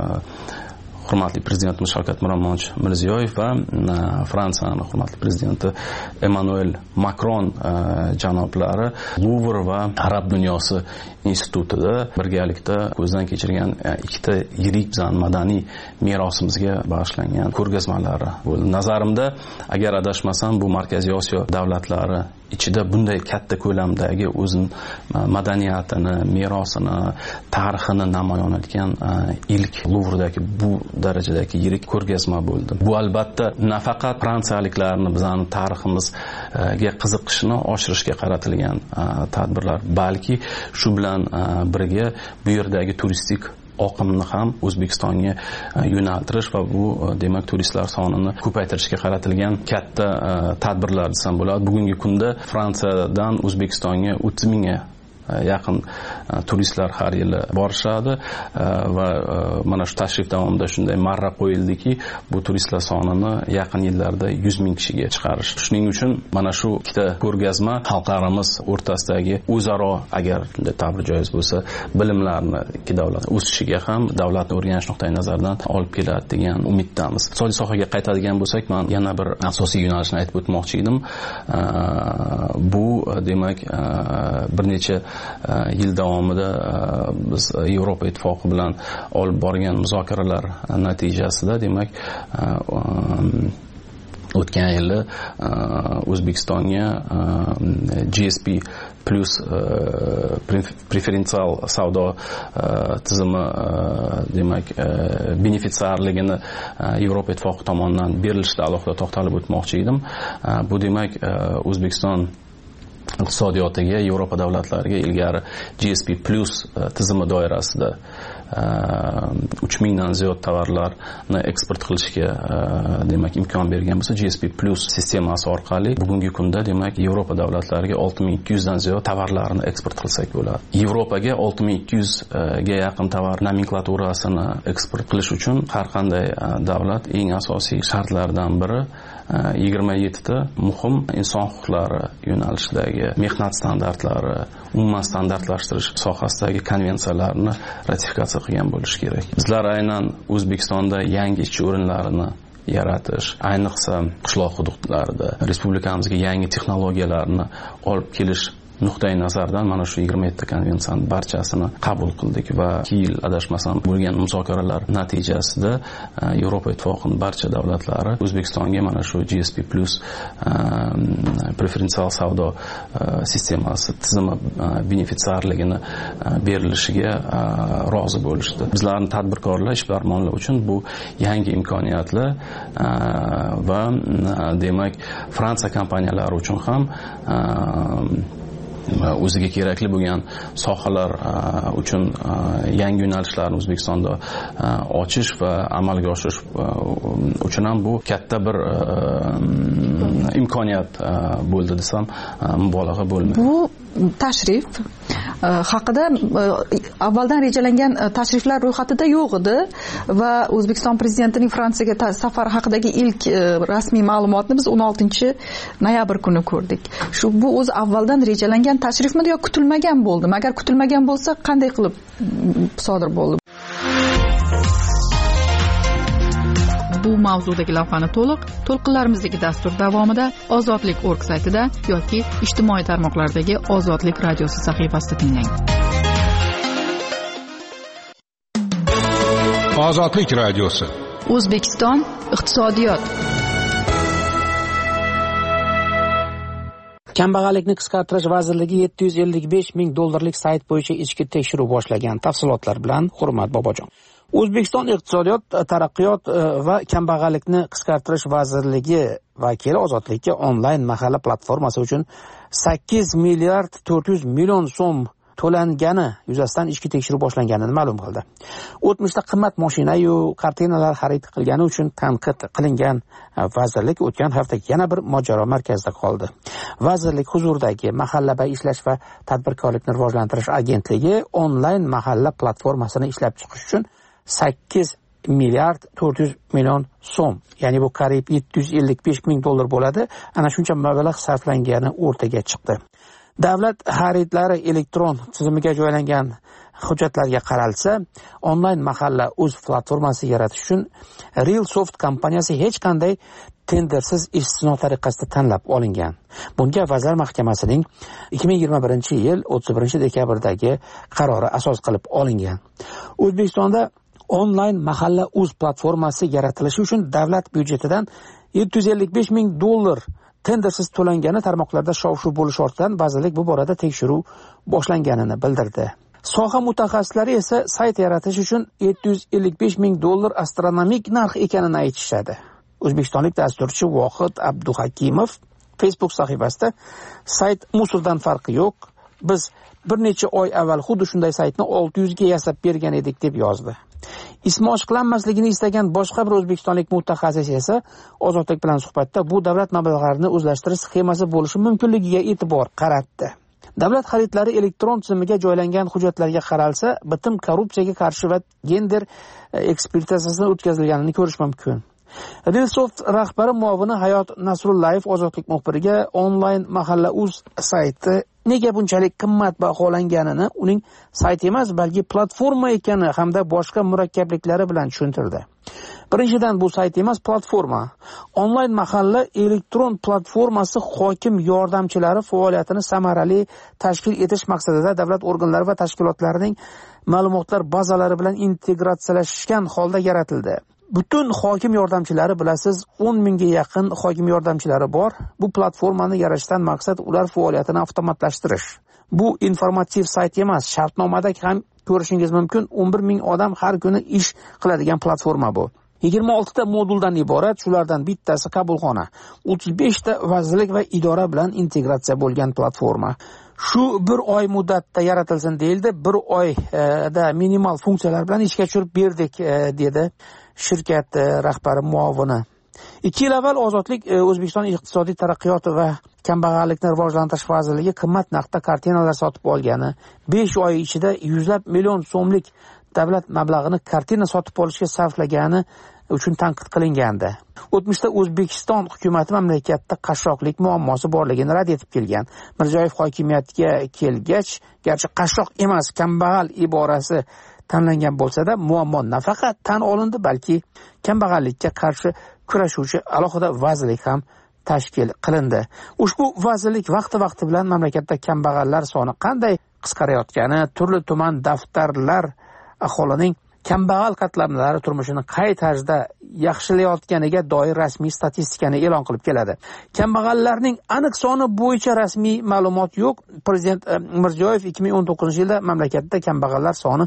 Hurmatli prezidentimiz Shavkat Miromonovich Mirziyoyev va Fransiyaning hurmatli prezidenti Emmanuel Macron janoblari Luvr va Arab dunyosi institutida birgalikda ko'zdan kechirgan ikkita yirik bizning madaniy merosimizga bag'ishlangan ko'rgazmalari bo'ldi. Nazarimda, agar adashmasam, bu Markaziy Osiyo davlatlari ichida bunday katta ko'lamdagi o'zining madaniyatini, merosini, tarixini namoyon etgan ilk Luvrdagi bu darajadagi yirik ko'rgazma bo'ldi. Bu albatta nafaqat fransiyaliklarni bizning tariximizga qiziqishini oshirishga qaratilgan tadbirlar, balki shu bilan birga bu yerdagi turistik oqimni ham O'zbekistonga yo'naltirish va bu, demak, turistlar sonini ko'paytirishga qaratilgan katta tadbirlar desam bo'ladi. Bugungi kunda Fransiyadan O'zbekistonga 30 mingga yaqin turistlar har yili borishadi va mana shu tashrif davomida shunday marra qo'yildiki, bu turistlar sonini yaqin yillarda 100 ming kishiga chiqarish. Shuning uchun mana shu ikkita ko'rgazma xalqlarimiz o'rtasidagi o'zaro, agar ta'bir joiz bo'lsa, bilimlarni ikki davlat o'sishiga ham davlatni o'rganish nuqtai nazaridan olib keladi degan umiddamiz. Iqtisodiy sohaga qaytadigan bo'lsak, men yana bir asosiy yo'nalishni aytib o'tmoqchi edim. Bu, demak, bir necha yil davomida biz Yevropa ittifoqi bilan olib borgan muzokaralar natijasida, demak, o'tgan yili O'zbekistonga GSP plus preferensial savdo tizimi, demak, benefitsiarligini Yevropa ittifoqi tomonidan berilishida alohida to'xtalib o'tmoqchi edim. Bu, demak, O'zbekiston iqtisodiyotiga, Yevropa davlatlariga ilgari GSP plus tizimi doirasida 3 mingdan ziyod tovarlarni eksport qilishga, demak, imkon bergan bo'lsa, GSP plus sistemasi orqali bugungi kunda, demak, Yevropa davlatlariga 6200 dan ziyod tovarlarni eksport qilsak bo'ladi. Yevropaga 6200 ga yaqin tovar nomenklaturasini eksport qilish uchun har qanday davlat eng asosiy shartlardan biri 27 ta muhim inson huquqlari yo'nalishidagi mehnat standartlari, umuman standartlashtirish sohasidagi konvensiyalarni ratifikatsiya qilgan bo'lishi kerak. Bizlar aynan O'zbekistonda yangi ishchi o'rinlarini yaratish, ayniqsa qishloq hududlarida respublikamizga yangi texnologiyalarni olib kelish nuqtai nazardan mana shu 27 ta konvensiyani barchasini qabul qildik va 2 yil adashmasam bo'lgan muzokaralar natijasida Yevropa ittifoqining barcha davlatlari O'zbekistonga mana shu GSP plus preferensial savdo sistemasi tizimi benefitsiarligini berilishiga rozi bo'lishdi. Bizlarning tadbirkorlar, ishbilarmonlar uchun bu yangi imkoniyatlar va, demak, Fransiya kompaniyalari uchun ham o'ziga kerakli bo'lgan sohalar uchun yangi yo'nalishlarni O'zbekistonda ochish va amalga oshirish uchun ham bu katta bir imkoniyat bo'ldi desam mubolag'a bo'lmaydi. Bu tashrif haqida avvaldan rejalangan tashriflar ro'yxatida yo'q edi va O'zbekiston prezidentining Fransiyaga safari haqidagi ilk rasmiy ma'lumotni biz 16-noyabr kuni ko'rdik. Bu o'zi avvaldan rejalangan tashrifmi yo kutilmagan bo'ldimi? Agar kutilmagan bo'lsa, qanday qilib sodir bo'ldi? Bu mavzudagi lavhani to'lqinlarimizdagi dastur davomida ozodlik.org saytida yoki ijtimoiy tarmoqlardagi Ozodlik radiosi sahifasida tinglang. Ozodlik radiosi. O'zbekiston iqtisodiyot. Kambag'allikni qisqartirish vazirligi $755 ming sayt bo'yicha ichki tekshiruv boshlagan. Tafsilotlar bilan Hurmat Bobojon. O'zbekiston iqtisodiyot, taraqqiyot va kambag'allikni qisqartirish vazirligi vakili Ozodlikka onlayn mahalla platformasi uchun 8 milliard 400 million so'm to'langani yuzasidan ichki tekshiruv boshlanganini ma'lum qildi. O'tmishda qimmat mashina-yu kartinalar xarid qilgani uchun tanqid qilingan vazirlik o'tgan hafta yana bir mojaro markazida qoldi. Vazirlik huzuridagi Mahallada ishlash va tadbirkorlikni rivojlantirish agentligi onlayn mahalla platformasini ishlab chiqish uchun 8 milliard 400 million so'm, ya'ni bu qariyb $755 ming bo'ladi. Ana shuncha mablag' sarflangani o'rtaga chiqdi. Davlat xaridlari elektron tizimiga joylangan hujjatlarga qaralsa, onlayn mahalla o'z platformasi yaratish uchun RealSoft kompaniyasi hech qanday tendersiz istisno tariqasida tanlab olingan. Bunga Vazirlar Mahkamasining 2021-yil 31-dekabrdagi qarori asos qilib olingan. O'zbekistonda onlayn mahalla o'z platformasi yaratilishi uchun davlat byudjetidan $755 ming tendersiz to'langani tarmoqlarda shov-shuv bo'lish ortidan vazirlik bu borada tekshiruv boshlanganini bildirdi. Soha mutaxassislari esa sayt yaratish uchun $755 ming astronomik narx ekanini aytishadi. O'zbekistonlik dasturchi Vohid Abduhakimov Facebook sahifasida sayt musuldan farqi yo'q. Biz bir necha oy avval xuddi shunday saytni 600 ga yasab bergan edik deb yozdi. Ismi oshqlanmasligini istagan boshqa bir o'zbekistonlik mutaxassis esa Ozodlik bilan suhbatda bu davlat mablag'larini o'zlashtirish sxemasi bo'lishi mumkinligiga e'tibor qaratdi. Davlat xaridlari elektron tizimiga joylangan hujjatlarga qaralsa, bitim korrupsiyaga qarshi va gender ekspertizasidan o'tkazilganini ko'rish mumkin. RealSoft rahbari muavini Hayot Nasrullayev Ozodlik muxbiriga onlayn mahalla uz sayti nega bunchalik qimmat baholanganini uning sayti emas, balki platforma ekani hamda boshqa murakkabliklari bilan tushuntirdi. Birinchidan, bu sayt emas, platforma. Onlayn mahalla elektron platformasi hokim yordamchilari faoliyatini samarali tashkil etish maqsadida davlat organlari va tashkilotlarining ma'lumotlar bazalari bilan integratsiyalashgan holda yaratildi. Butun hokim yordamchilari bilasiz, 10 mingga yaqin hokim yordamchilari bor. Bu platformani yaratishdan maqsad ular faoliyatini avtomatlashtirish. Bu informativ sayt emas, shartnomada ham ko'rishingiz mumkin, 11 ming odam har kuni ish qiladigan platforma bu. 26 ta moduldan iborat, shulardan bittasi qabulxona. 35 ta vazirlik va idora bilan integratsiya bo'lgan platforma. Shu bir oy muddatda yaratilsin deyildi, bir oyda minimal funksiyalar bilan ishga tushirib berdik, dedi shirkat rahbari muavini. 2 yil avval Ozodlik O'zbekiston iqtisodiy taraqqiyot va kambag'allikni rivojlantirish vazirligi qimmat narxda kartinalar sotib olgani, 5 oy ichida yuzlab million so'mlik davlat mablag'ini kartina sotib olishga sarflagani uchun tanqid qilingandi. O'tmishda O'zbekiston hukumati mamlakatda qashshoqlik muammosi borligini rad etib kelgan. Mirziyoyev hokimiyatga kelgach, garchi qashshoq emas, kambag'al iborasi tanlangan bo'lsa-da, muammo nafaqat tan olindi, balki kambag'allikka qarshi kurashuvchi alohida vazirlik ham tashkil qilindi. Ushbu vazirlik vaqti bilan mamlakatda kambag'allar soni qanday qisqarayotgani, turli tuman daftarlar aholining kambag'al qatlamlari turmushini qay tarzda yaxshilayotganiga doir rasmiy statistikani e'lon qilib keladi. Kambag'allarning aniq soni bo'yicha rasmiy ma'lumot yo'q. Prezident Mirziyoyev 2019-yilda mamlakatda kambag'allar soni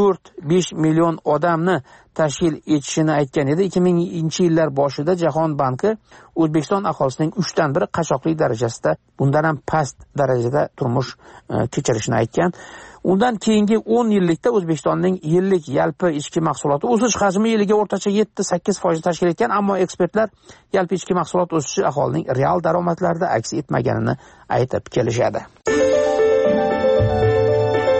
4-5 million odamni tashkil etishini aytgan edi. 2000-yillar boshida Jahon banki O'zbekiston aholisining 3dan biri qashshoqlik darajasida, bundan ham past darajada turmush kechirishini aytgan. Undan keyingi 10 yillikda O'zbekistonning yillik yalpi ichki mahsuloti o'sish hajmi yiliga o'rtacha 7-8% tashkil etgan, ammo ekspertlar yalpi ichki mahsulot o'sishi aholining real daromadlarida aks etmaganini aytib kelishadi.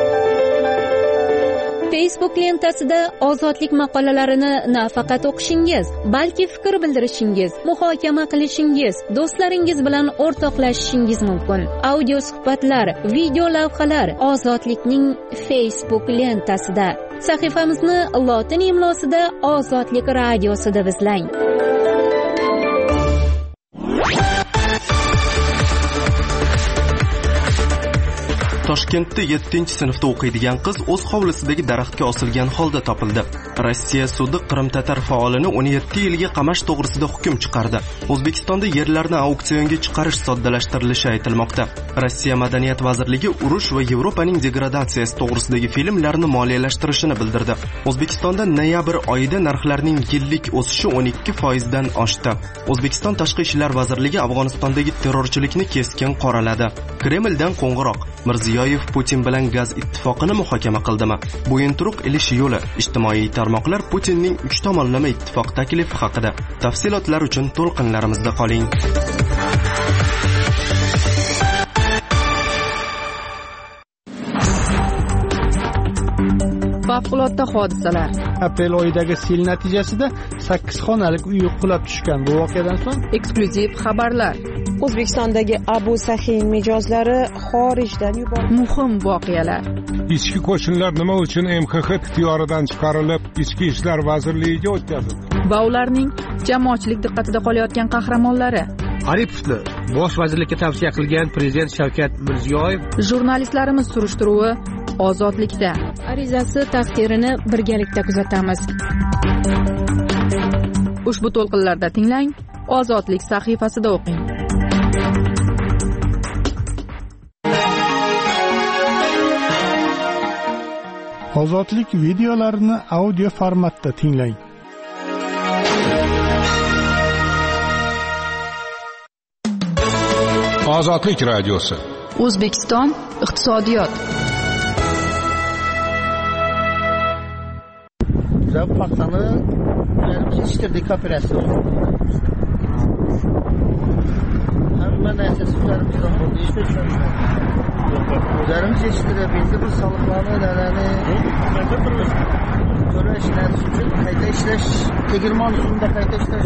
Facebook lentasida ozodlik maqolalarini nafaqat o'qishingiz, balki fikr bildirishingiz, muhokama qilishingiz, do'stlaringiz bilan o'rtoqlashishingiz mumkin. Audio suhbatlar, video lavhalar ozodlikning Facebook lentasida. Sahifamizni lotin imlosida Ozodlik radiosi deb izlang. Toshkentda 7-sinfda o'qiydigan qiz o'z hovlisidagi daraxtga osilgan holda topildi. Rossiya sudi Qrim-tatar faolini 17 yilga qamash to'g'risida hukm chiqardi. O'zbekistonda yerlarni auksionga chiqarish soddalashtirilishi aytilmoqda. Rossiya Madaniyat vazirligi urush va Yevropaning degradatsiyasi to'g'risidagi filmlarni moliyalashtirishini bildirdi. O'zbekistonda noyabr oyida narxlarning yillik o'sishi 12% dan oshdi. O'zbekiston Tashqi ishlar vazirligi Afg'onistondagi terrorchilikni keskin qoraladi. Kremldan qo'ng'iroq. Mirziyoyev Putin bilan gaz ittifoqini muhokama qildimi? Bo'yinturuq ilish yo'li. Ijtimoiy tarmoqlar Putinning 3 tomonlama ittifoq taklifi haqida. Tafsilotlar uchun to'lqinlarimizda qoling. Favqulodda hodisalar. Aprel oyidagi sel natijasida 8 xonalik uy qulab tushgan. Bu voqeadan so'ng Eksklyuziv xabarlar. O'zbekistondagi Abu Sahiy mijozlari xorijdan yuborildi. Muhim voqealar. Ichki qo'shinlar nima uchun MXX ixtiyoridan chiqarilib, Ichki ishlar vazirligiga o'tkazildi? Va ularning jamoatchilik diqqatida qolayotgan qahramonlari. Aripovni bosh vazirlikka tavsiya qilgan prezident Shavkat Mirziyoyev. Jurnalistlarimiz surishtiruvi Ozodlikda. Arizasi taqdirini birgalikda kuzatamiz. Ushbu to'lqinlarda tinglang, Ozodlik sahifasida o'qing. Ozodlik videolarini audio formatda tinglang. Ozodlik radiosi. O'zbekiston iqtisodiyot. Biz paxtani yetishtirdik kooperatsiya. Hamma narsa sizlarimizdan bo'ldi. O'zlarimiz yetishtirib, endi bir soliqlarni, to'lash uchun qayta ishlash, tegirmon usulida qayta ishlash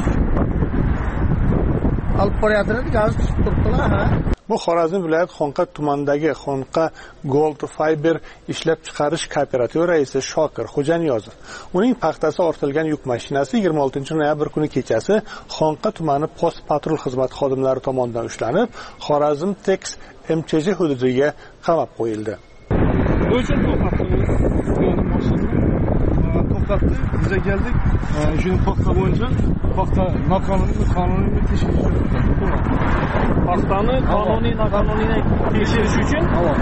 olib boryaptilar, gaz tushib turibdilar. Bu Xorazm viloyat Xonqa tumanidagi Xonqa Gold Fiber ishlab chiqarish kooperativi raisi Shokir Xo'janiyozov. Uning paxtasi ortilgan yuk mashinasi 26-noyabr kuni kechasi Xonqa tumani post patrul xizmat xodimlari tomonidan ushlanib, Xorazm Tex MCJ hududiga qamab qo'yildi. To'xtatdi, biza keldik. Shuni paxta bo'yicha paxta qonuniy tekshirish uchun. Paxtani qonuniy noqonuniy tekshirish uchun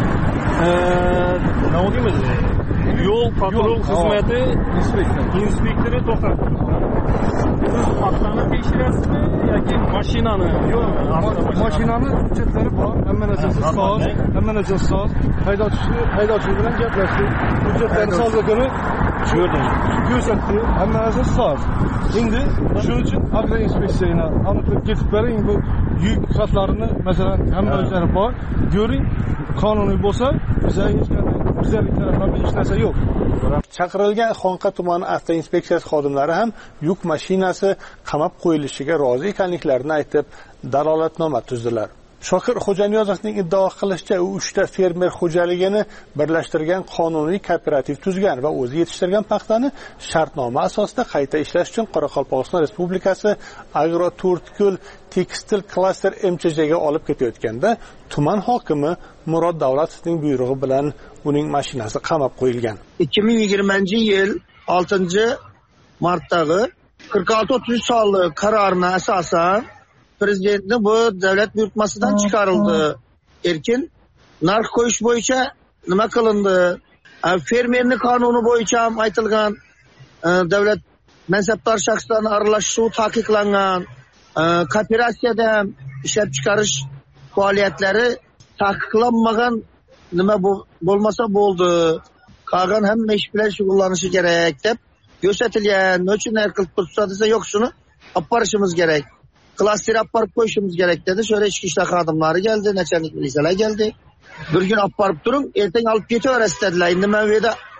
nima deymiz? Yo'l patrul xizmati inspektori to'xtatdi. Paxtani tekshirasizmi yoki mashinani? Yo'q, mashinani hujjatlari bor, hamma narsasi soz, hamma narsasi soz. Haydovchi bilan gaplashdik. Hujjatlarni sozligini ko'rsatdi, hamma narsa soz. Endi shuning uchun agroinspeksiyani aniqlab ketib bering, bu yuk xatlarini masalan hamma o'zlari bor. Ko'ring, qonuniy bo'lsa, bizalik tarafdan hech narsa yo'q. Chaqirilgan Xonqa tumani avtoinspeksiyasi xodimlari ham yuk mashinasi qamab qo'yilishiga rozi ekanliklarini aytib, dalolatnoma tuzdilar. Shokir Xo'janiyozovning iddao qilishicha, u 3 ta fermer xo'jaligini birlashtirgan qonuniy kooperativ tuzgan va o'zi yetishtirgan paxtani shartnoma asosida qayta ishlash uchun Qoraqalpog'iston Respublikasi Agro-Turtkul Tekstil klaster MCJga olib ketayotganda, tuman hokimi Murod Davlatovning buyrug'i bilan uning mashinasi qamab qo'yilgan. 2020-yil 6-martdagi 46-30 sonli qarorga asosan prezidentning bu davlat buyurtmasidan chiqarildi. Erkin narx qo'yish bo'yicha nima qilindi? Fermerning qonuni bo'yicha ham aytilgan davlat mansabdor shaxslarning aralashuvi taqiqlangan. Kooperatsiyada ham ishlab chiqarish faoliyatlari taqiqlanmagan, nima bo'lmasa bo'ldi. Qolgan hamma ish bilan shug'ullanishi kerak deb ko'rsatilgan. Nima uchun narx qilib tursa desa, yo'q, shuni olib borishimiz kerak. Klaster olib borib qo'yishimiz kerak dedi. Shöyle ichki ishlar xodimlari keldi, nachalnik militsiyalar keldi. Bir gün olib borib turing, ertaga olib ketaverasiz dedilar. Endi men bu yerda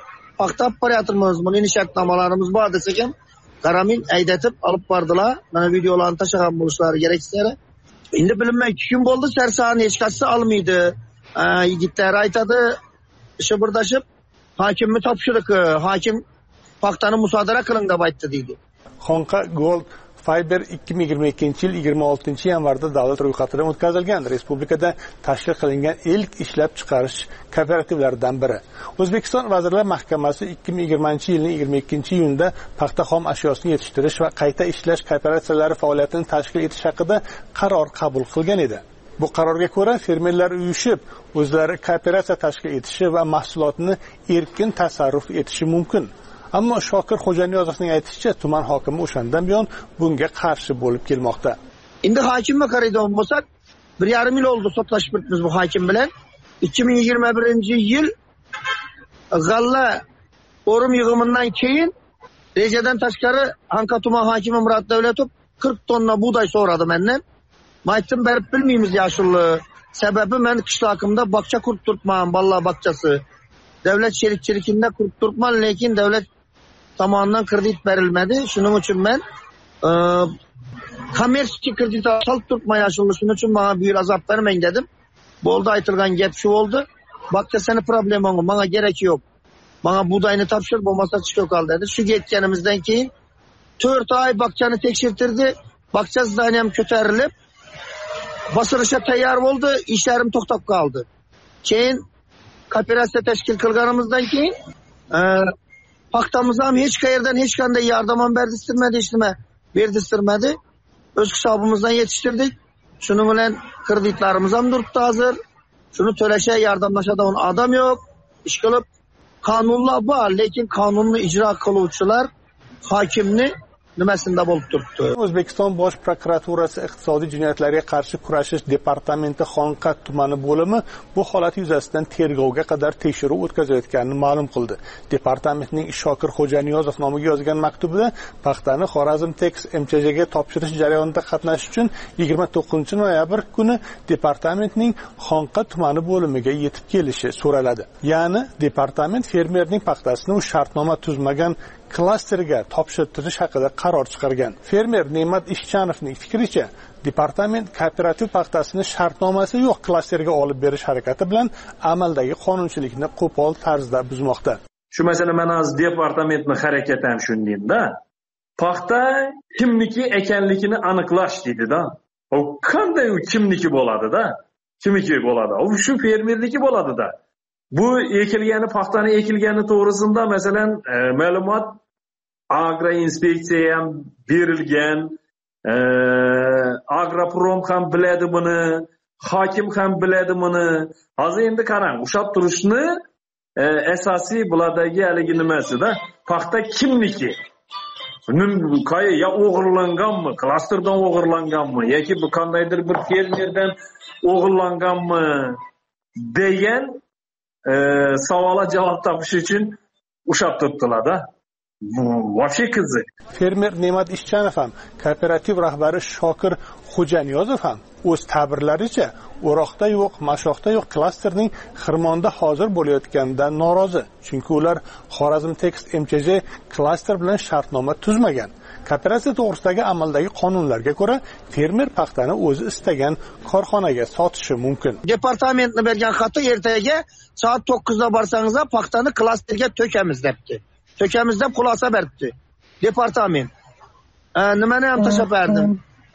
paxta operatorimiz, buni shartnomalarimiz bor desak ham, qaramin aydatib olib bordilar. Mana videolarni tashlagan bo'lishlari kerak sizlar. Endi bilinmay 2 kun bo'ldi, sarsani hech qaysi olmaydi. Yigitlar aytadi, ishi birdashib, hokimni topshiriq, hokim paxtani musodara qiling deb aytdi deydi. Xonqa Gold Fiber 2022-yil 26-yanvarda davlat ro'yxatidan o'tkazilgan respublikada tashkil qilingan ilk ishlab chiqarish kooperativlaridan biri. O'zbekiston Vazirlar Mahkamasi 2020-yilning 22-iyunda paxta xom ashyosini yetishtirish va qayta ishlash kooperatsiyalari faoliyatini tashkil etish haqida qaror qabul qilgan edi. Bu qarorga ko'ra fermerlar uyushib, o'zlari kooperatsiya tashkil etishi va mahsulotni erkin tasarruf etishi mumkin. Ammo Shokir Xo'janiyozovning aytishicha, tuman hokimi o'shandan buyon bunga qarshi bo'lib kelmoqda. Endi hokimga qaraydigan bo'lsak, 1,5 yil oldi sotlashib o'tibmiz bu hokim bilan. 2021-yil g'alla o'rim yig'imidan keyin rejadan tashqari Anka tuman hokimi Murat Davlatov 40 tonna buğday so'radi mendan. Men aytdim, berib bilmaymiz yoshulli. Sababi men qishloqimda bog'cha qurib turibman, bolalar bog'chasi. Davlat sherikchiligida qurib turibman, lekin davlat tomonidan kredit berilmedi. Shuning uchun men kommersiya kredit olib turibman yoshulli. Shuning uchun menga bu yil azob bermang dedim. Bo'ldi, aytilgan gap shu bo'ldi. Bog'chasini problemam yo'q, menga kerak yo'q. Menga buğdayni topshir, bo'lmasa chiqib qol dedi. Shu ketganimizdan keyin 4 oy bog'chani tekshirtirdi. Bog'cha zdaniya ham ko'tarilib, bosirishga tayyor bo'ldi, ishlarim to'xtab qoldi. Keyin kooperatsiya tashkil qilganimizdan keyin paxtamiz ham hech qayerdan hech qanday yordam ham berdirmadi. O'z hisobimizdan yetishtirdik. Shuning bilan kreditlarimiz ham turibdi hozir. Shuni to'lasha, yordamlashadigan odam yo'q. Ish qilib qonunlar bor, lekin qonunni ijro qiluvchilar hokimni nimasida bo'lib turibdi. O'zbekiston Bosh prokuraturasi iqtisodiy jinoyatlarga qarshi kurashish departamenti Xonqa tumani bo'limi bu holat yuzasidan tergovga qadar tekshiruv o'tkazayotganini ma'lum qildi. Departamentning Shokir Xo'janiyozov nomiga yozgan maktubida paxtani Xorazm Tex MCJga topshirish jarayonida qatnashish uchun 29-noyabr kuni departamentning Xonqa tumani bo'limiga yetib kelishi so'raladi. Ya'ni departament fermerning paxtasini shartnoma tuzmagan klasterga topshirtirish haqida qaror chiqargan. Fermer Ne'mat Ishchanovning fikricha, departament kooperativ paxtasini shartnomasi yo'q klasterga olib berish harakati bilan amaldagi qonunchilikni qo'pol tarzda buzmoqda. Shu masala mana hozir departamentning harakati ham shundayda. Paxta kimniki ekanligini aniqlash dedi-da. O qanday u kimniki bo'ladi-da? Kimniki bo'ladi? U shu fermerniki bo'ladi-da. Bu ekilgani paxtani ekilgani to'g'risida masalan ma'lumot agroinspeksiya ham berilgan, Agroprom ham biladi buni, hokim ham biladi buni. Hozir endi qarang, ushab turishni asosiy bulardagi haligi nimasi-da, paxta kimniki? Ya o'g'irlanganmi, klasterdan o'g'irlanganmi yoki bu qandaydir bir fermerdan o'g'irlanganmi degan savolga javob topish uchun ushab turibdilar-da. Вообще qiziq. Fermer Ne'mat Ishchanov ham, kooperativ rahbari Shokir Xo'janiyozov ham o'z ta'birlaricha O'roqda yo'q, Mashoqda yo'q klasterning Xirmonda hozir bo'layotganidan norozi. Chunki ular Xorazm Tex MCJ klaster bilan shartnoma tuzmagan. Kooperatsiya to'g'risidagi amaldagi qonunlarga ko'ra, fermer paxtani o'zi istagan korxonaga sotishi mumkin. Departamentni bergan xati ertaga soat 9da borsangiz, paxtani klasterga to'kamiz debdi. To'kamiz deb xulosa berdi. Departament. Nimani ham tashlab berdim.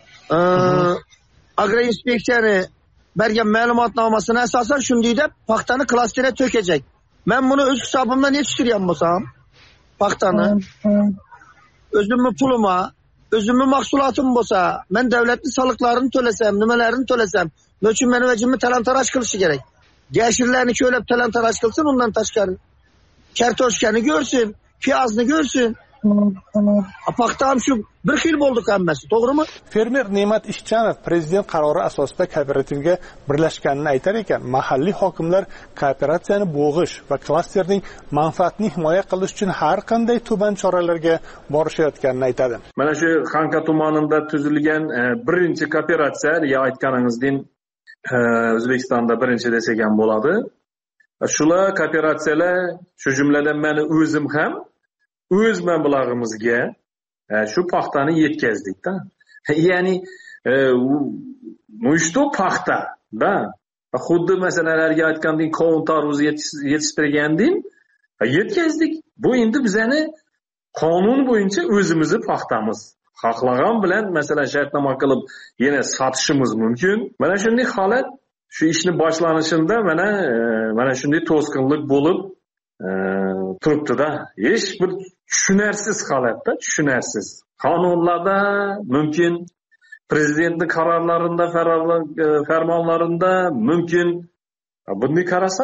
Agroinspeksiyani bergan ma'lumotnomasini asosan shunday deb paxtani klasterga to'kajak. Men buni o'z hisobimdan yetishtirgan bo'lsam, paxtani o'zimni pulima, o'zimni mahsulotim bo'lsa, men davlatning soliqlarini to'lasam, nimalarini to'lasam, nechun meni vajimni talon-taroj qilishi kerak? Gashirlarni ko'lab talon-taroj qilsin, undan tashqari kartoshkani ko'rsin, piyozni ko'rsin. Paxta ham shu bir xil bo'ldi hammasi, to'g'rimi? Fermer Ne'mat Ishchanov prezident qarori asosida kooperativga birlashganini aytar ekan, mahalliy hokimlar kooperatsiyani bo'g'ish va klasterning manfaatini himoya qilish uchun har qanday tuban choralarga borishayotganini aytadi. Mana shu Xonqa tumanida tuzilgan birinchi kooperatsiya, ya aytganingizdek, O'zbekistonda birinchi desak ham bo'ladi. shular kooperatsiyalar, shu jumladan meni o'zim ham o'z mablag'imizga shu paxtani yetkazdik-da. Ya'ni mushto paxta, da. Xuddi masalalarga aytgandek, qovun tarvuz yetishtirgandek yetkazdik. Bu endi bizani qonun bo'yicha o'zimizni paxtamiz. Xohlagan bilan masalan shartnoma qilib yana sotishimiz mumkin. Mana shunday holat shu ishni boshlanishida mana shunday to'sqinlik bo'lib turibdi-da. Hech bir tushunarsiz holatda, tushunarsiz. Qonunlarda mumkin, prezidentning qarorlarida, farmonlarida mumkin. Bunday qarasa,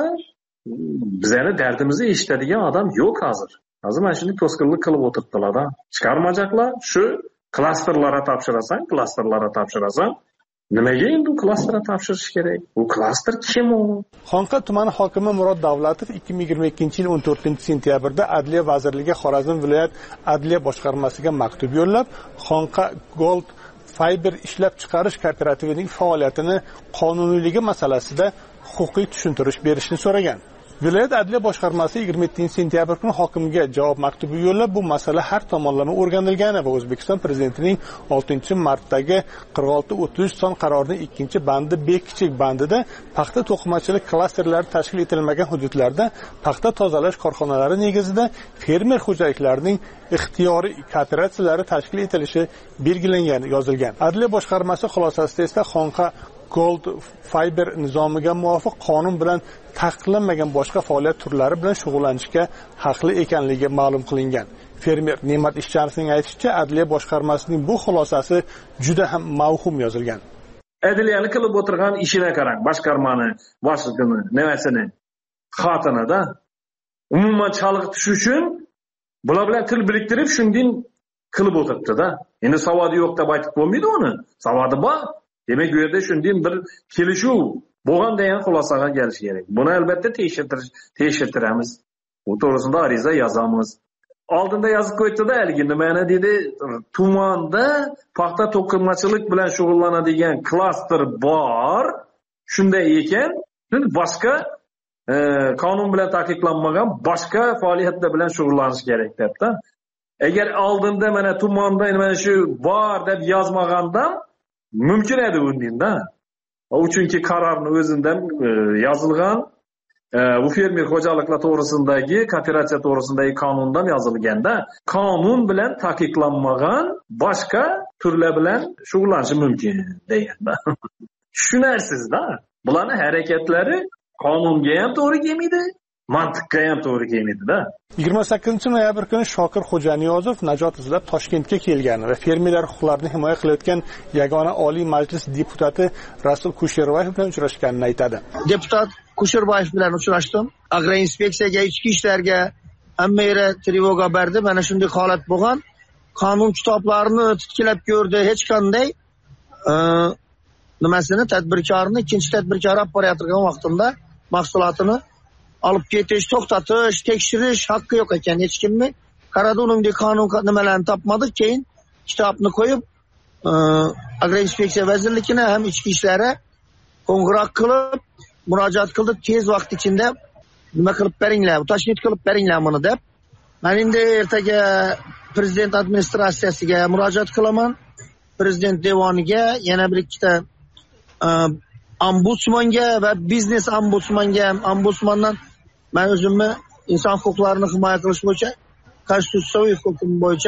bizani dardimizni eshitadigan odam yo'q hozir. Hozir mana shunday to'sqinlik qilib o'tiribdilar-da. Chiqarmajaqlar, shu klasterlarga topshirasan. Nimaga endi u klasterga topshirish kerak? U klaster kim u? Xonqa tumani hokimi Murod Davlatov 2022-yil 14-sentyabrda Adliya vazirligi Xorazm viloyat adliya boshqarmasiga maktub yo'llab, Xonqa Gold Fiber ishlab chiqarish kooperativining faoliyatini qonuniyligi masalasida huquqiy tushuntirish berishni so'ragan. Viloyat adliya boshqarmasi 27-sentyabr kuni hokimga javob maktubi yo'llab, bu masala har tomonlama o'rganilgani va O'zbekiston prezidentining 6-martdagi 46-30 son qarorining 2-bandi B kichik bandida paxta to'qimachilik klasterlari tashkil etilmagan hududlarda paxta tozalash korxonalari negizida fermer xo'jaliklarining ixtiyoriy kooperatsiyalari tashkil etilishi belgilangan yozilgan. Adliya boshqarmasi xulosasida esa Xonqa Gold Fiber nizomiga muvofiq qonun bilan taqiqlanmagan boshqa faoliyat turlari bilan shug'ullanishga haqli ekanligi ma'lum qilingan. Fermer Ne'mat Ishchanovning aytishicha, adliya boshqarmasining bu xulosasi juda ham mavhum yozilgan. Adliyani qilib o'tirgan ishini qarang, boshqarmani, boshlig'ini, nimasini, xotinida umuman chalg'itish uchun bular bilan til biriktirib shunday qilib o'tiribdi-da. Endi savodi yo'q deb aytib bo'lmaydi uni. Savodi bor. Demak, bu yerda shunday bir kelishuv bo'lgan degan xulosaga kelish kerak. Buni albatta tekshirtiramiz. Bu to'g'risida ariza yozamiz. Oldinda yozib qo'ydi-da, haligi nimani dedi, tumanda paxta to'qimachilik bilan shug'ullanadigan klaster bor. Shunday ekan, boshqa qonun bilan taqiqlanmagan boshqa faoliyatlar bilan shug'ullanish kerak debdi. Agar oldinda mana tumanda mana shu bor deb yozmaganda mumkin edi undinda. Chunki qarorni o'zidan yozilgan, bu fermer xo'jaliklar to'g'risidagi, kooperatsiya to'g'risidagi qonundan yozilganda, qonun bilan taqiqlanmagan boshqa turlar bilan shug'ullanishi mumkin deganda. Tushunarsiz-da. Bularning harakatlari qonunga ham to'g'ri kelmaydi, mantiqqa ham to'g'ri kelmaydi-da. 28-noyabr kuni Shokir Xo'janiyozov najot izlab Toshkentga kelgan va fermerlar huquqlarini himoya qilayotgan yagona Oliy Majlis deputati Rasul Kusherbayev bilan uchrashganini aytadi. Deputat Kusherbayev bilan uchrashdim. Agroinspeksiyaga, ichki ishlarga hamma yere trevoga berdi. Mana shunday holat bo'lgan. Qonun kitoblarini titkilab ko'rdi. Hech qanday nimasini tadbirkorni ikkinchi tadbirkor olib borayotgan vaqtida mahsulotini olib ketish, to'xtatish, tekshirish haqqi yo'q ekan hech kimni. Qaradi uningda qonun nimalarni topmadik, keyin kitobni qo'yib agroinspeksiya vazirligini ham ichki ishlari qo'ng'iroq qilib murojaat qildik, tez vaqt ichida nima qilib beringlar, tashkil qilib beringlar buni deb. Men endi ertaga prezident administratsiyasiga murojaat qilaman, prezident devoniga, yana bir ikkita ombudsmanga va biznes ombudsmandan men o'zimni inson huquqlarini himoya qilish bo'yicha konstitutsiyaviy huquqim bo'yicha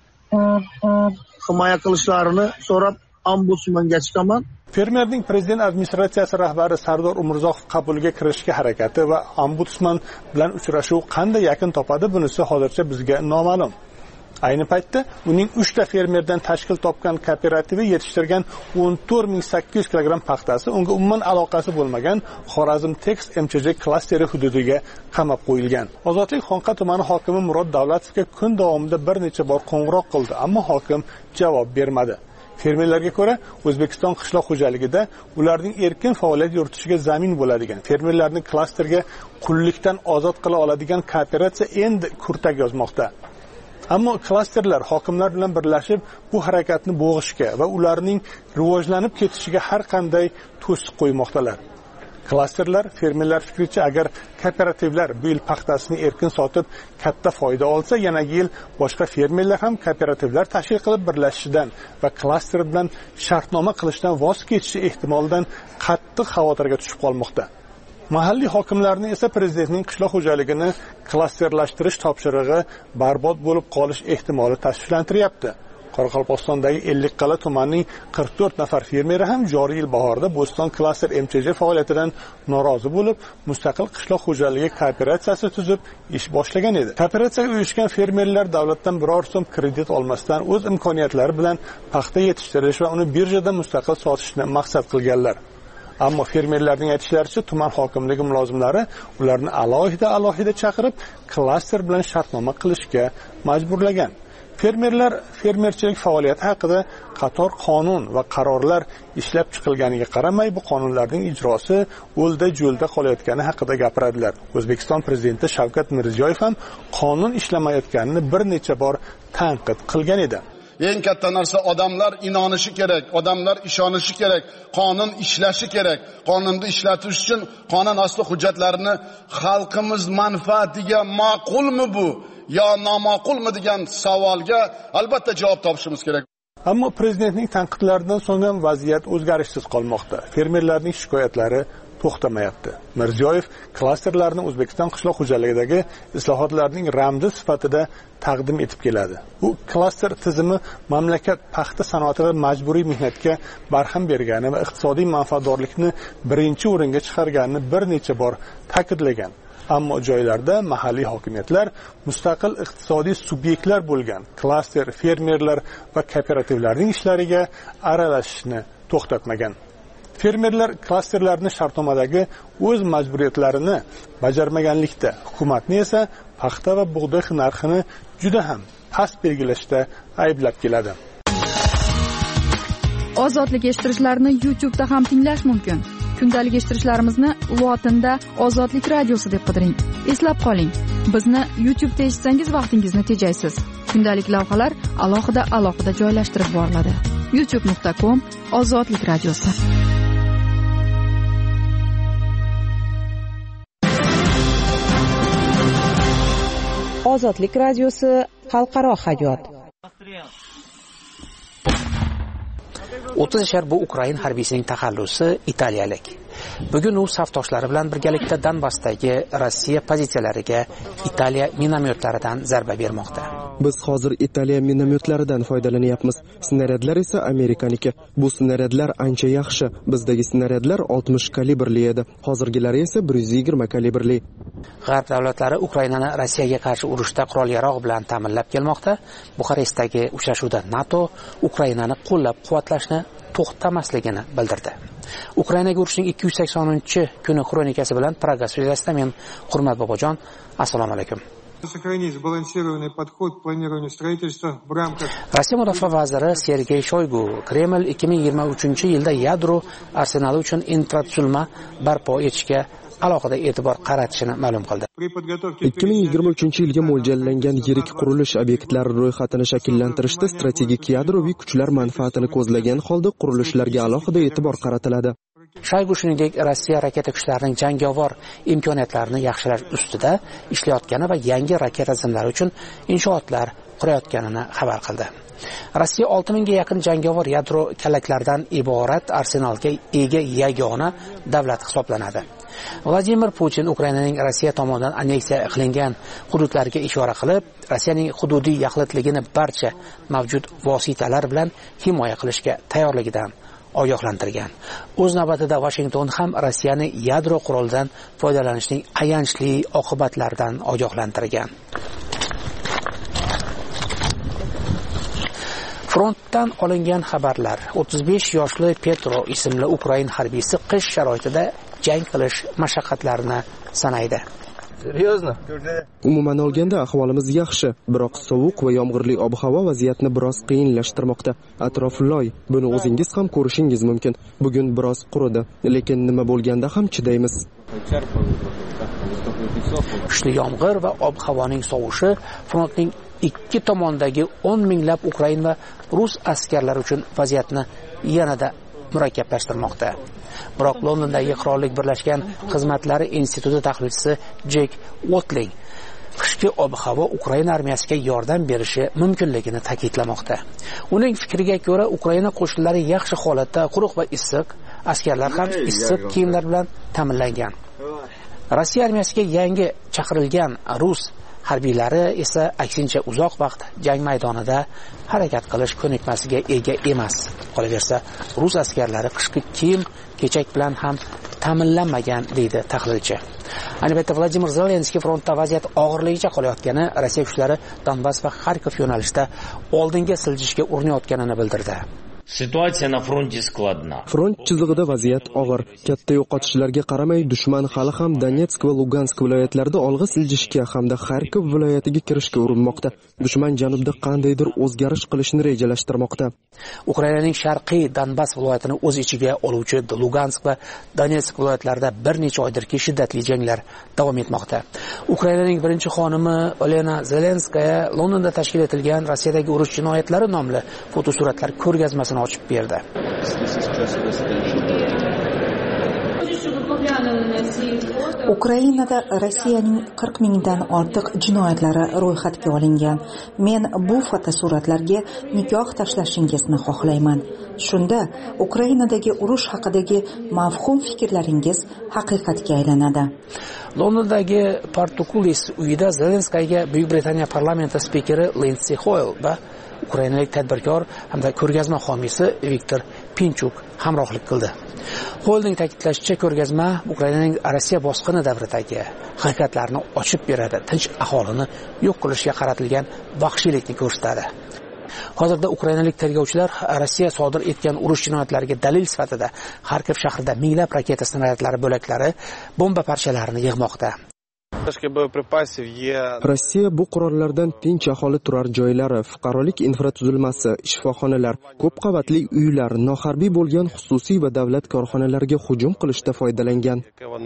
himoya qilishlarini so'rab ombudsmanga chiqaman. Fermerning prezident administratsiyasi rahbari Sardor Umurzoqov qabuliga kirishga harakati va ombudsman bilan uchrashuv qanday yakun topadi, bunisi hozircha bizga noma'lum. Ayni paytda uning 3 ta fermerdan tashkil topgan kooperativi yetishtirgan 14800 kg paxtasi unga umuman aloqasi bo'lmagan Xorazm Tex MCJ klasteri hududiga qamab qo'yilgan. Ozodlik Xonqa tumani hokimi Murod Davlatovga kun davomida bir necha bor qo'ng'iroq qildi, ammo hokim javob bermadi. Fermerlarga ko'ra, O'zbekiston qishloq xo'jaligida ularning erkin faoliyat yuritishiga zamin bo'ladigan, fermerlarni klasterga qullikdan ozod qila oladigan kooperatsiya endi kurtak yozmoqda. Ammo klasterlar hokimlar bilan birlashib bu harakatni bo'g'ishga va ularning rivojlanib ketishiga har qanday to'siq qo'ymoqdalar. Klasterlar fermerlar fikricha agar kooperativlar bu yil paxtasini erkin sotib katta foyda olsa, yana yil boshqa fermerlar ham kooperativlar tashkil qilib birlashishidan va klaster bilan shartnoma qilishdan voz kechishi ehtimolidan qattiq xavotirga tushib qolmoqda. Mahalliy hokimlarning esa prezidentning qishloq xo'jaligini klasterlashtirish topshirig'i barbod bo'lib qolish ehtimoli tashvishlantiryapti. Qoraqalpog'istondagi Ellikqal'a tumanining 44 nafar fermeri ham joriy yil bahorda Bo'ston klaster MCJ faoliyatidan norozi bo'lib, mustaqil qishloq xo'jaligi kooperatsiyasi tuzib ish boshlagan edi. Kooperatsiyaga uyushgan fermerlar davlatdan biror so'm kredit olmasdan o'z imkoniyatlari bilan paxta yetishtirish va uni birjada mustaqil sotishni maqsad qilganlar. Ammo fermerlarning aytishlaricha, tuman hokimligi mulozimlari ularni alohida chaqirib, klaster bilan shartnoma qilishga majburlagan. Fermerlar fermerchilik faoliyati haqida qator qonun va qarorlar ishlab chiqilganiga qaramay, bu qonunlarning ijrosi o'lda-jo'lda qolayotgani haqida gapiradilar. O'zbekiston prezidenti Shavkat Mirziyoyev ham qonun ishlamayotganini bir necha bor tanqid qilgan edi. Eng katta narsa odamlar inonishi kerak, odamlar ishonishi kerak, qonun ishlashi kerak. Qonunni ishlatish uchun qonun asli hujjatlarini xalqimiz manfaatiga ma'qulmi bu yo noma'qulmi degan savolga albatta javob topishimiz kerak. Ammo prezidentning tanqidlaridan so'ng ham vaziyat o'zgarishsiz qolmoqda. Fermerlarning shikoyatlari to'xtamayapti. Mirziyoyev klasterlarni O'zbekiston qishloq xo'jaligidagi islohotlarning ramzi sifatida taqdim etib keladi. Bu klaster tizimi mamlakat paxta sanoatida majburiy mehnatga barham bergani va iqtisodiy manfaatdorlikni birinchi o'ringa chiqarganini bir necha bor ta'kidlagan. Ammo joylarda mahalliy hokimiyatlar mustaqil iqtisodiy subyektlar bo'lgan klaster, fermerlar va kooperativlarning ishlariga aralashishni to'xtatmagan. Fermerlar klasterlarni shartnomadagi o'z majburiyatlarini bajarmaganlikda, hukumatni esa paxta va bug'doy narxini juda ham past belgilashda ayblab keladi. Ozodlik eshittirishlarni YouTube'da ham tinglash mumkin. Kundalik eshittirishlarimizni lotinda Ozodlik radiosi deb qidiring. Eslab qoling, bizni YouTube'da eshitsangiz vaqtingizni tejaysiz. Kundalik lavhalar alohida joylashtirib boriladi. youtube.com/Ozodlik radiosi. Ozodlik radiosi xalqaro hayot. 30 yashar bu Ukrain harbiysining taxallusi italiyalik. Bugun u safdoshlari bilan birgalikda Donbassdagi Rossiya pozitsiyalariga Italiya minomyotlaridan zarba bermoqda. Biz hozir Italiya minomyotlaridan foydalanyapmiz. Snaryadlar esa Amerikaniki. Bu snaryadlar ancha yaxshi. Bizdagi snaryadlar 60 kalibrli edi. Hozirgilari esa 120 kalibrli. G'arb davlatlari Ukrainani Rossiyaga qarshi urushda qurol-yarog' bilan ta'minlab kelmoqda. Buxarestdagi uchrashuvda NATO Ukrainani qo'llab-quvvatlashni to'xtamasligini bildirdi. Ukrainaga urushning 280-kuni kronikasi bilan Praga studiyasida men Hurmat Bobojon. Assalomu alaykum. Rossiya mudofaa vaziri Sergey Shoygu Kreml 2023-yilda yadro arsenali uchun infratuzilma barpo etishga alohida e'tibor qaratishini ma'lum qildi. 2023-yilga mo'ljallangan yirik qurilish obyektlari ro'yxatini shakllantirishda strategik yadroviy kuchlar manfaatini ko'zlagan holda qurilishlarga alohida e'tibor qaratiladi. Shoygu shuningdek Rossiya raketa kuchlarining jangovar imkoniyatlarini yaxshilash ustida ishlayotgani va yangi raketa tizimlari uchun inshootlar qurayotganini xabar qildi. Rossiya 6000 ga yaqin jangovar yadro kallaklardan iborat arsenalga ega yagona davlat hisoblanadi. Vladimir Putin Ukrainaning Rossiya tomonidan anneksiya qilingan hududlarga ishora qilib, Rossiyaning hududiy yaxlitligini barcha mavjud vositalar bilan himoya qilishga tayyorligidan ogohlantirgan. O'z navbatida Washington ham Rossiyani yadro qurolidan foydalanishning ayanchli oqibatlaridan ogohlantirgan. Frontdan olingan xabarlar. 35 yoshli Petro ismli Ukrain harbiysi qish sharoitida jang qilish mashaqqatlarini sanaydi. Серьезно? Umuman olganda ahvolimiz yaxshi, biroq sovuq va yomg'irli ob-havo vaziyatni biroz qiyinlashtirmoqda. Atrof loy, buni o'zingiz ham ko'rishingiz mumkin. Bugun biroz quridi, lekin nima bo'lganda ham chidaymiz. Kuchli yomg'ir va ob-havoning sovishi frontning ikki tomondagi 10 minglab Ukrain va rus askarlari uchun vaziyatni yanada murakkablashtirmoqda. Biroq Londondagi Qirollik birlashgan xizmatlari instituti tahlilchisi Jek Watling qishki ob-havo Ukraina armiyasiga yordam berishi mumkinligini ta'kidlamoqda. Uning fikriga ko'ra, Ukraina qo'shinlari yaxshi holatda, quruq va issiq, askarlar ham issiq kiyimlar bilan ta'minlangan. Rossiya armiyasiga yangi chaqirilgan rus harbiylari esa aksincha uzoq vaqt jang maydonida harakat qilish ko'nikmasiga ega emas. Qolaversa, rus askarlari qishki kiyim kechak bilan ham ta'minlanmagan deydi tahlilchi. Ayni paytda Vladimir Zelenskiy frontda vaziyat og'irligicha qolayotgani, Rossiya kuchlari Donbass va Xarkov yo'nalishida oldinga siljishga urinayotganini bildirdi. Situatsiya na fronti skladna. Front chizig'ida vaziyat og'ir. Katta yo'qotishlarga qaramay, dushman hali ham Donetsk va Lugansk viloyatlarida olg'a siljishga hamda Xarkov viloyatiga kirishga urinmoqda. Dushman janubda qandaydir o'zgarish qilishni rejalashtirmoqda. Ukrainaning sharqiy Donbass viloyatini o'z ichiga oluvchi Lugansk va Donetsk viloyatlarida bir necha oydirki shiddatli janglar davom etmoqda. Ukrainaning birinchi xonimi Olena Zelenskaya Londonda tashkil etilgan Rossiyadagi urush jinoyatlari nomli fotosuratlar ko'rgazmasini ochib berdi. Ukrainada Rossiyaning 40 mingdan ortiq jinoyatlari ro'yxatga olingan. Men bu fotosuratlarga nikoh tashlashingizni xohlayman. Shunda Ukrainadagi urush haqidagi mavhum fikrlaringiz haqiqatga aylanadi. Londondagi Portugulis uyida Zelenskayga Buyuk Britaniya parlamenti spikeri Lindsey Hoyle va ukrainalik tadbirkor hamda ko'rgazma homiysi Viktor Pinchuk hamrohlik qildi. Holding ta'kidlashicha, ko'rgazma Ukrainaning Rossiya bosqini davridagi haqiqatlarni ochib beradi, tinch aholini yo'q qilishga qaratilgan vahshiylikni ko'rsatadi. Hozirda ukrainalik tergovchilar Rossiya sodir etgan urush jinoyatlariga dalil sifatida Xarkov shahrida minglab raketa snaryadlari bo'laklari, bomba parchalarini yig'moqda. Rossiya bu qurollardan tinch aholi turar joylari, fuqarolik infratuzilmasi, shifoxonalar, ko'p qavatli uylar, noharbiy bo'lgan xususiy va davlat korxonalariga hujum qilishda foydalangan.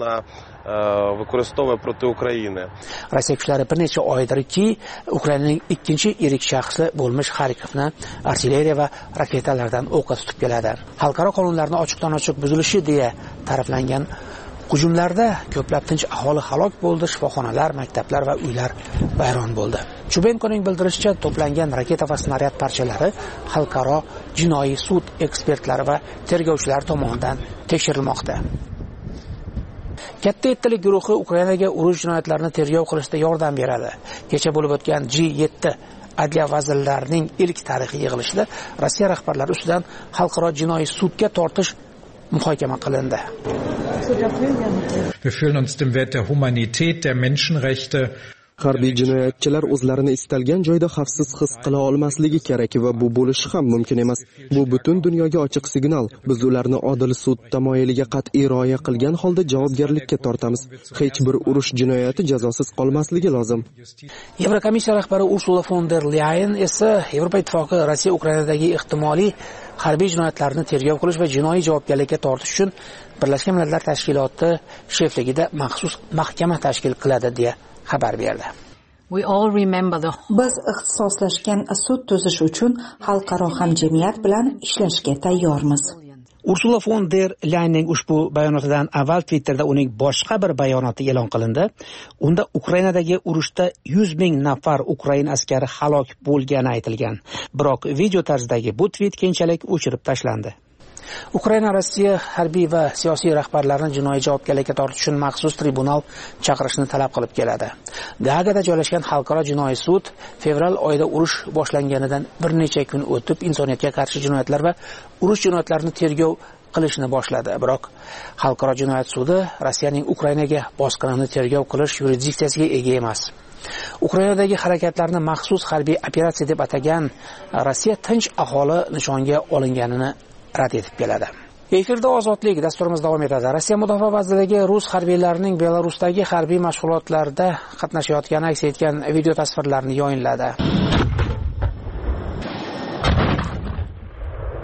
Rossiya kuchlari bir necha oydirki Ukrainaning ikkinchi yirik shaxsi bo'lmish Xarkovni artilleriya va raketalardan o'qqa tutib keladi. Xalqaro qonunlarning ochiqdan-ochiq buzilishi deya ta'riflangan hujumlarda ko'plab tinch aholi halok bo'ldi, shifoxonalar, maktablar va uylar vayron bo'ldi. Chubenkoning bildirishicha, to'plangan raketa va snaryad parchalari xalqaro jinoiy sud ekspertlari va tergovchilar tomonidan tekshirilmoqda. Katta yettalik guruhi Ukrainaga urush jinoyatlarini tergov qilishda yordam beradi. Kecha bo'lib o'tgan G7 adliya vazirlarining ilk tarixiy yig'ilishida Rossiya rahbarlari ustidan xalqaro jinoiy sudga tortish muhokama qilindi. Wir fühlen uns dem Wert der Humanität, der Menschenrechte. Harbiy jinoyatchilar o'zlarini istalgan joyda xavfsiz his qila olmasligi kerak va bu bo'lishi ham mumkin emas. Bu butun dunyoga ochiq signal. Biz ularni odil sud tamoyiliga qat'iy rioya qilgan holda javobgarlikka tortamiz. Hech bir urush jinoyati jazosiz qolmasligi lozim. Yevrokomissiya rahbari Ursula von der Leyen esa Yevropa ittifoqi Rossiya Ukrainadagi ehtimoliy harbiy jinoyatlarni tergov qilish va jinoiy javobgarlikka tortish uchun Birlashgan Millatlar Tashkiloti shefligida maxsus mahkama tashkil qiladi deya xabar berdi. Biz ixtisoslashgan sud tuzish uchun xalqaro hamjamiyat bilan ishlashga tayyormiz. Ursula von der Leyenning ushbu bayonotidan avval Twitterda uning boshqa bir bayonoti e'lon qilindi. Unda Ukrainadagi urushda 100 ming nafar Ukrain askari halok bo'lgani aytilgan. Biroq video tarzidagi bu tweet keyinchalik o'chirib tashlandi. Ukraina Rossiya harbiy va siyosiy rahbarlarini jinoiy javobgarlikka tortish uchun maxsus tribunal chaqirishni talab qilib keladi. Gaagada joylashgan xalqaro jinoiy sud fevral oyida urush boshlanganidan bir necha kun o'tib insoniyatga qarshi jinoyatlar va urush jinoyatlarini tergov qilishni boshladi. Biroq xalqaro jinoyat sudi Rossiyaning Ukrainaga bosqinini tergov qilish yurisdiksiyasiga ega emas. Ukrainadagi harakatlarni maxsus harbiy operatsiya deb atagan Rossiya tinch aholi nishonga olinganini rad etib keladi. Efirda ozodlik dasturimiz davom etadi. Rossiya mudofaa vazirligi rus harbiylarining Belarusdagi harbiy mashg'ulotlarda qatnashayotgani aks etgan video tasvirlarni yayinladi.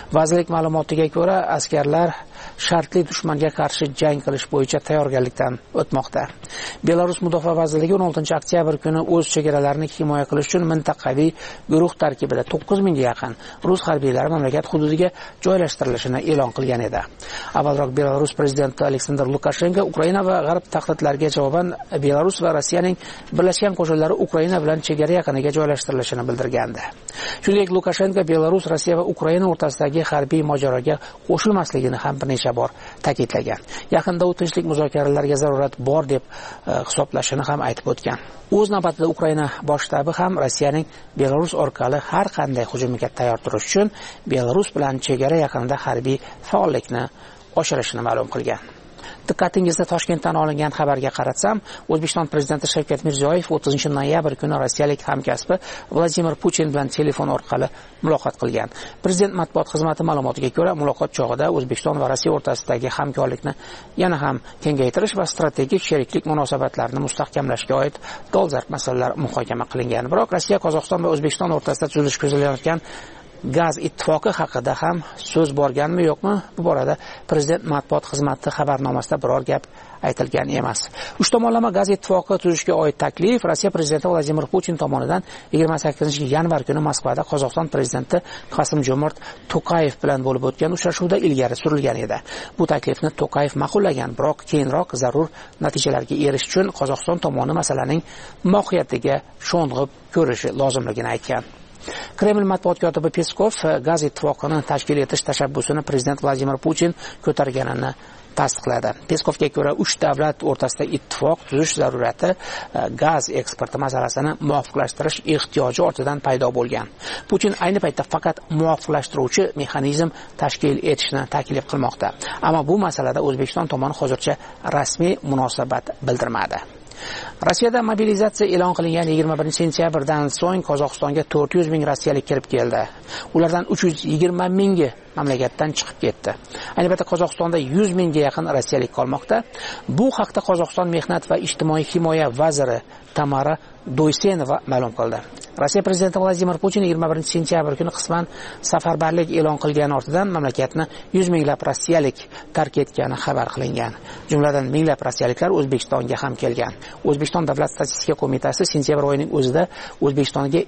Vazirlik ma'lumotiga ko'ra, askarlar shartli dushmanga qarshi jang qilish bo'yicha tayyorgarlikdan o'tmoqda. Belarus Mudofaa vazirligi 16 oktyabr kuni o'z chegaralarini himoya qilish uchun mintaqaviy guruh tarkibida 9000 ga yaqin rus harbiylari mamlakat hududiga joylashtirilishini e'lon qilgan edi. Avvalroq Belarus prezidenti Aleksandr Lukashenko Ukraina va g'arb tahdidlariga javoban Belarus va Rossiyaning birlashgan qo'shinlari Ukraina bilan chegara yaqiniga joylashtirilishini bildirgandi. Shuningdek, Lukashenko Belarus, Rossiya va Ukraina o'rtasidagi harbiy mojaroga qo'shilmasligini ham bir necha bor ta'kidlagan. Yaqinda u tinchlik muzokaralariga zarurat bor deb hisoblashini ham aytib o'tgan. O'z navbatida Ukraina bosh shtabi ham Rossiyaning Belarus orqali har qanday hujumga tayyor turish uchun Belarus bilan chegara yaqinida harbiy faollikni oshirishini ma'lum qilgan. Diqqatingizni Toshkentdan olingan xabarga qaratsam, O'zbekiston prezidenti Shavkat Mirziyoyev 30-noyabr kuni rossiyalik hamkasbi Vladimir Putin bilan telefon orqali muloqot qilgan. Prezident matbuot xizmati ma'lumotiga ko'ra, muloqot chog'ida O'zbekiston va Rossiya o'rtasidagi hamkorlikni yana ham kengaytirish va strategik sheriklik munosabatlarini mustahkamlashga oid dolzarb masalalar muhokama qilingan. Biroq Rossiya, Qozog'iston va O'zbekiston o'rtasida tuzish ko'zlanayotgan gaz ittifoqi haqida ham so'z borganmi yo'qmi, bu borada prezident matbuot xizmati xabarnomasida biror gap aytilgan emas. Uch tomonlama gaz ittifoqi tuzishga oid taklif Rossiya prezidenti Vladimir Putin tomonidan 28-yanvar kuni Moskvada Qozog'iston prezidenti Qosim-Jo'mart To'qayev bilan bo'lib o'tgan uchrashuvda ilgari surilgan edi. Bu taklifni To'qayev ma'qullagan, biroq keyinroq zarur natijalarga erishish uchun Qozog'iston tomoni masalaning mohiyatiga sho'ng'ib ko'rishi lozimligini aytgan. Kreml matbuot kotibi Peskov gaz ittifoqini tashkil etish tashabbusini prezident Vladimir Putin ko'targanini tasdiqladi. Peskovga ko'ra 3 davlat o'rtasida ittifoq tuzish zarurati gaz eksporti masalasini muvofiqlashtirish ehtiyoji ortidan paydo bo'lgan. Putin ayni paytda faqat muvofiqlashtiruvchi mexanizm tashkil etishni taklif qilmoqda. Ammo bu masalada O'zbekiston tomoni hozircha rasmiy munosabat bildirmadi. Rossiyada mobilizatsiya e'lon qilingan 21-sentyabrdan so'ng Qozog'istonga 400 ming rossiyalik kirib keldi. Ulardan 320 mingi mamlakatdan chiqib ketdi. Ayni paytda Qozog'istonda 100 mingga yaqin rossiyalik qolmoqda. Bu haqda Qozog'iston mehnat va ijtimoiy himoya vaziri Tamara Doysenova ma'lum qildi. Rossiya prezidenti Vladimir Putin 21-sentyabr kuni qisman safarbarlik e'lon qilgan ortidan mamlakatni 100 minglab rossiyalik tark etgani xabar qilingan. Jumladan minglab rossiyaliklar O'zbekistonga ham kelgan. O'zbekiston Davlat statistika qo'mitasi sentyabr oyining o'zida O'zbekistonga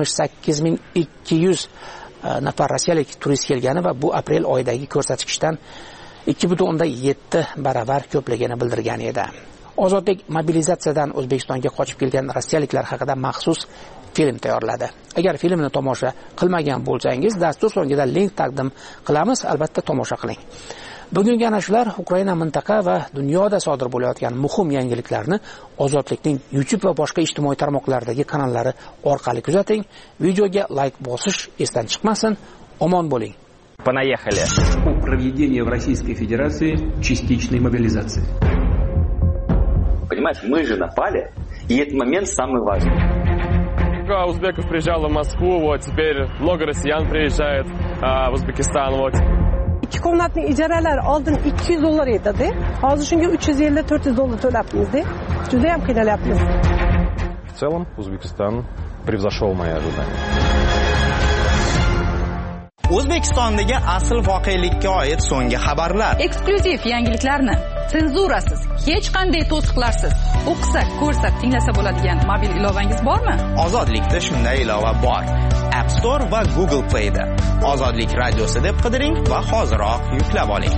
78200 nafar rossiyalik turist kelgani va bu aprel oyidagi ko'rsatkichdan 2.7 barobar ko'pligini bildirgan edi. Ozodlik mobilizatsiyadan O'zbekistonga qochib kelgan rossiyaliklar haqida maxsus film tayyorladi. Agar filmni tomosha qilmagan bo'lsangiz, dastur so'ngida link taqdim qilamiz, albatta tomosha qiling. Bugungi ana shular Ukraina mintaqa va dunyoda sodir bo'layotgan muhim yangiliklarni Ozodlikning YouTube va boshqa ijtimoiy tarmoqlardagi kanallari orqali kuzating. Videoga like bosish esdan chiqmasin. Omon bo'ling. Понаехали. О проведении в Российской Федерации частичной мобилизации. Понимаешь, мы же напали, и этот момент самый важный. Много узбеков приезжало в Москву, вот теперь много россиян приезжает в Узбекистан, вот. 2 komnatning ijaralar oldin $200 edi. Hozir shunga $350-400 to'labmiz-da. Juda ham qiynalyapmiz. В целом Узбекистан превзошел мои ожидания. O'zbekistondagi asl voqelikka oid so'nggi xabarlar. Eksklyuziv yangiliklarni senzurasiz, hech qanday to'siqlarsiz o'qisak, ko'rsak, tinglasa bo'ladigan mobil ilovangiz bormi? Ozodlikda shunday ilova bor. App Store va Google Play'da. Ozodlik radiosi deb qidiring va hoziroq yuklab oling.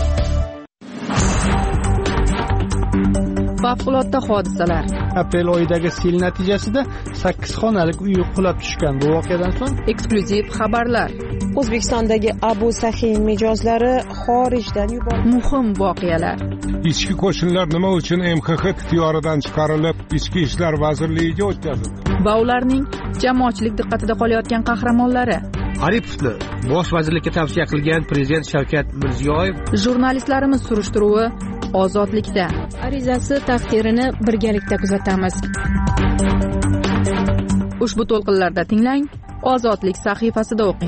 Favqulodda hodisalar. Aprel oyidagi sel natijasida 8 xonalik uy qulab tushgan. Bu voqeadan so'ng eksklyuziv xabarlar. O'zbekistondagi Abu Sahin mijozlari xorijdan yuborildi. Muhim voqealar. Ichki qo'shinlar nima uchun MXX ixtiyoridan chiqarilib, Ichki ishlar vazirligiga o'tkazildi? Va ularning jamoatchilik diqqatida qolayotgan qahramonlari. Aripovni bosh vazirlikka tavsiya qilgan prezident Shavkat Mirziyoyev. Jurnalistlarimiz surishtiruvi Ozodlikda. Arizasi taqdirini birgalikda kuzatamiz. Ushbu to'lqinlarda tinglang, Ozodlik sahifasida o'qing.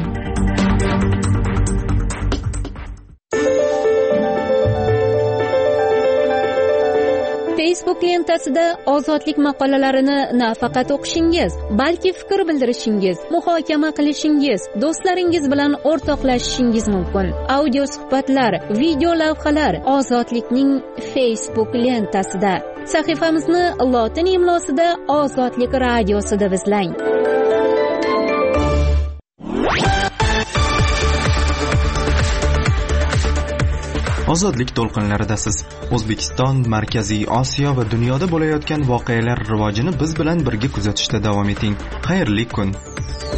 Facebook lentasida ozodlik maqolalarini nafaqat o'qishingiz, balki fikr bildirishingiz, muhokama qilishingiz, do'stlaringiz bilan o'rtoqlashishingiz mumkin. Audio suhbatlar, video lavhalar ozodlikning Facebook lentasida. Sahifamizni lotin imlosida Ozodlik radiosi deb izlang. Ozodlik to'lqinlaridasiz. O'zbekiston, Markaziy Osiyo va dunyoda bo'layotgan voqealar rivojini biz bilan birga kuzatishda davom eting. Xayrli kun.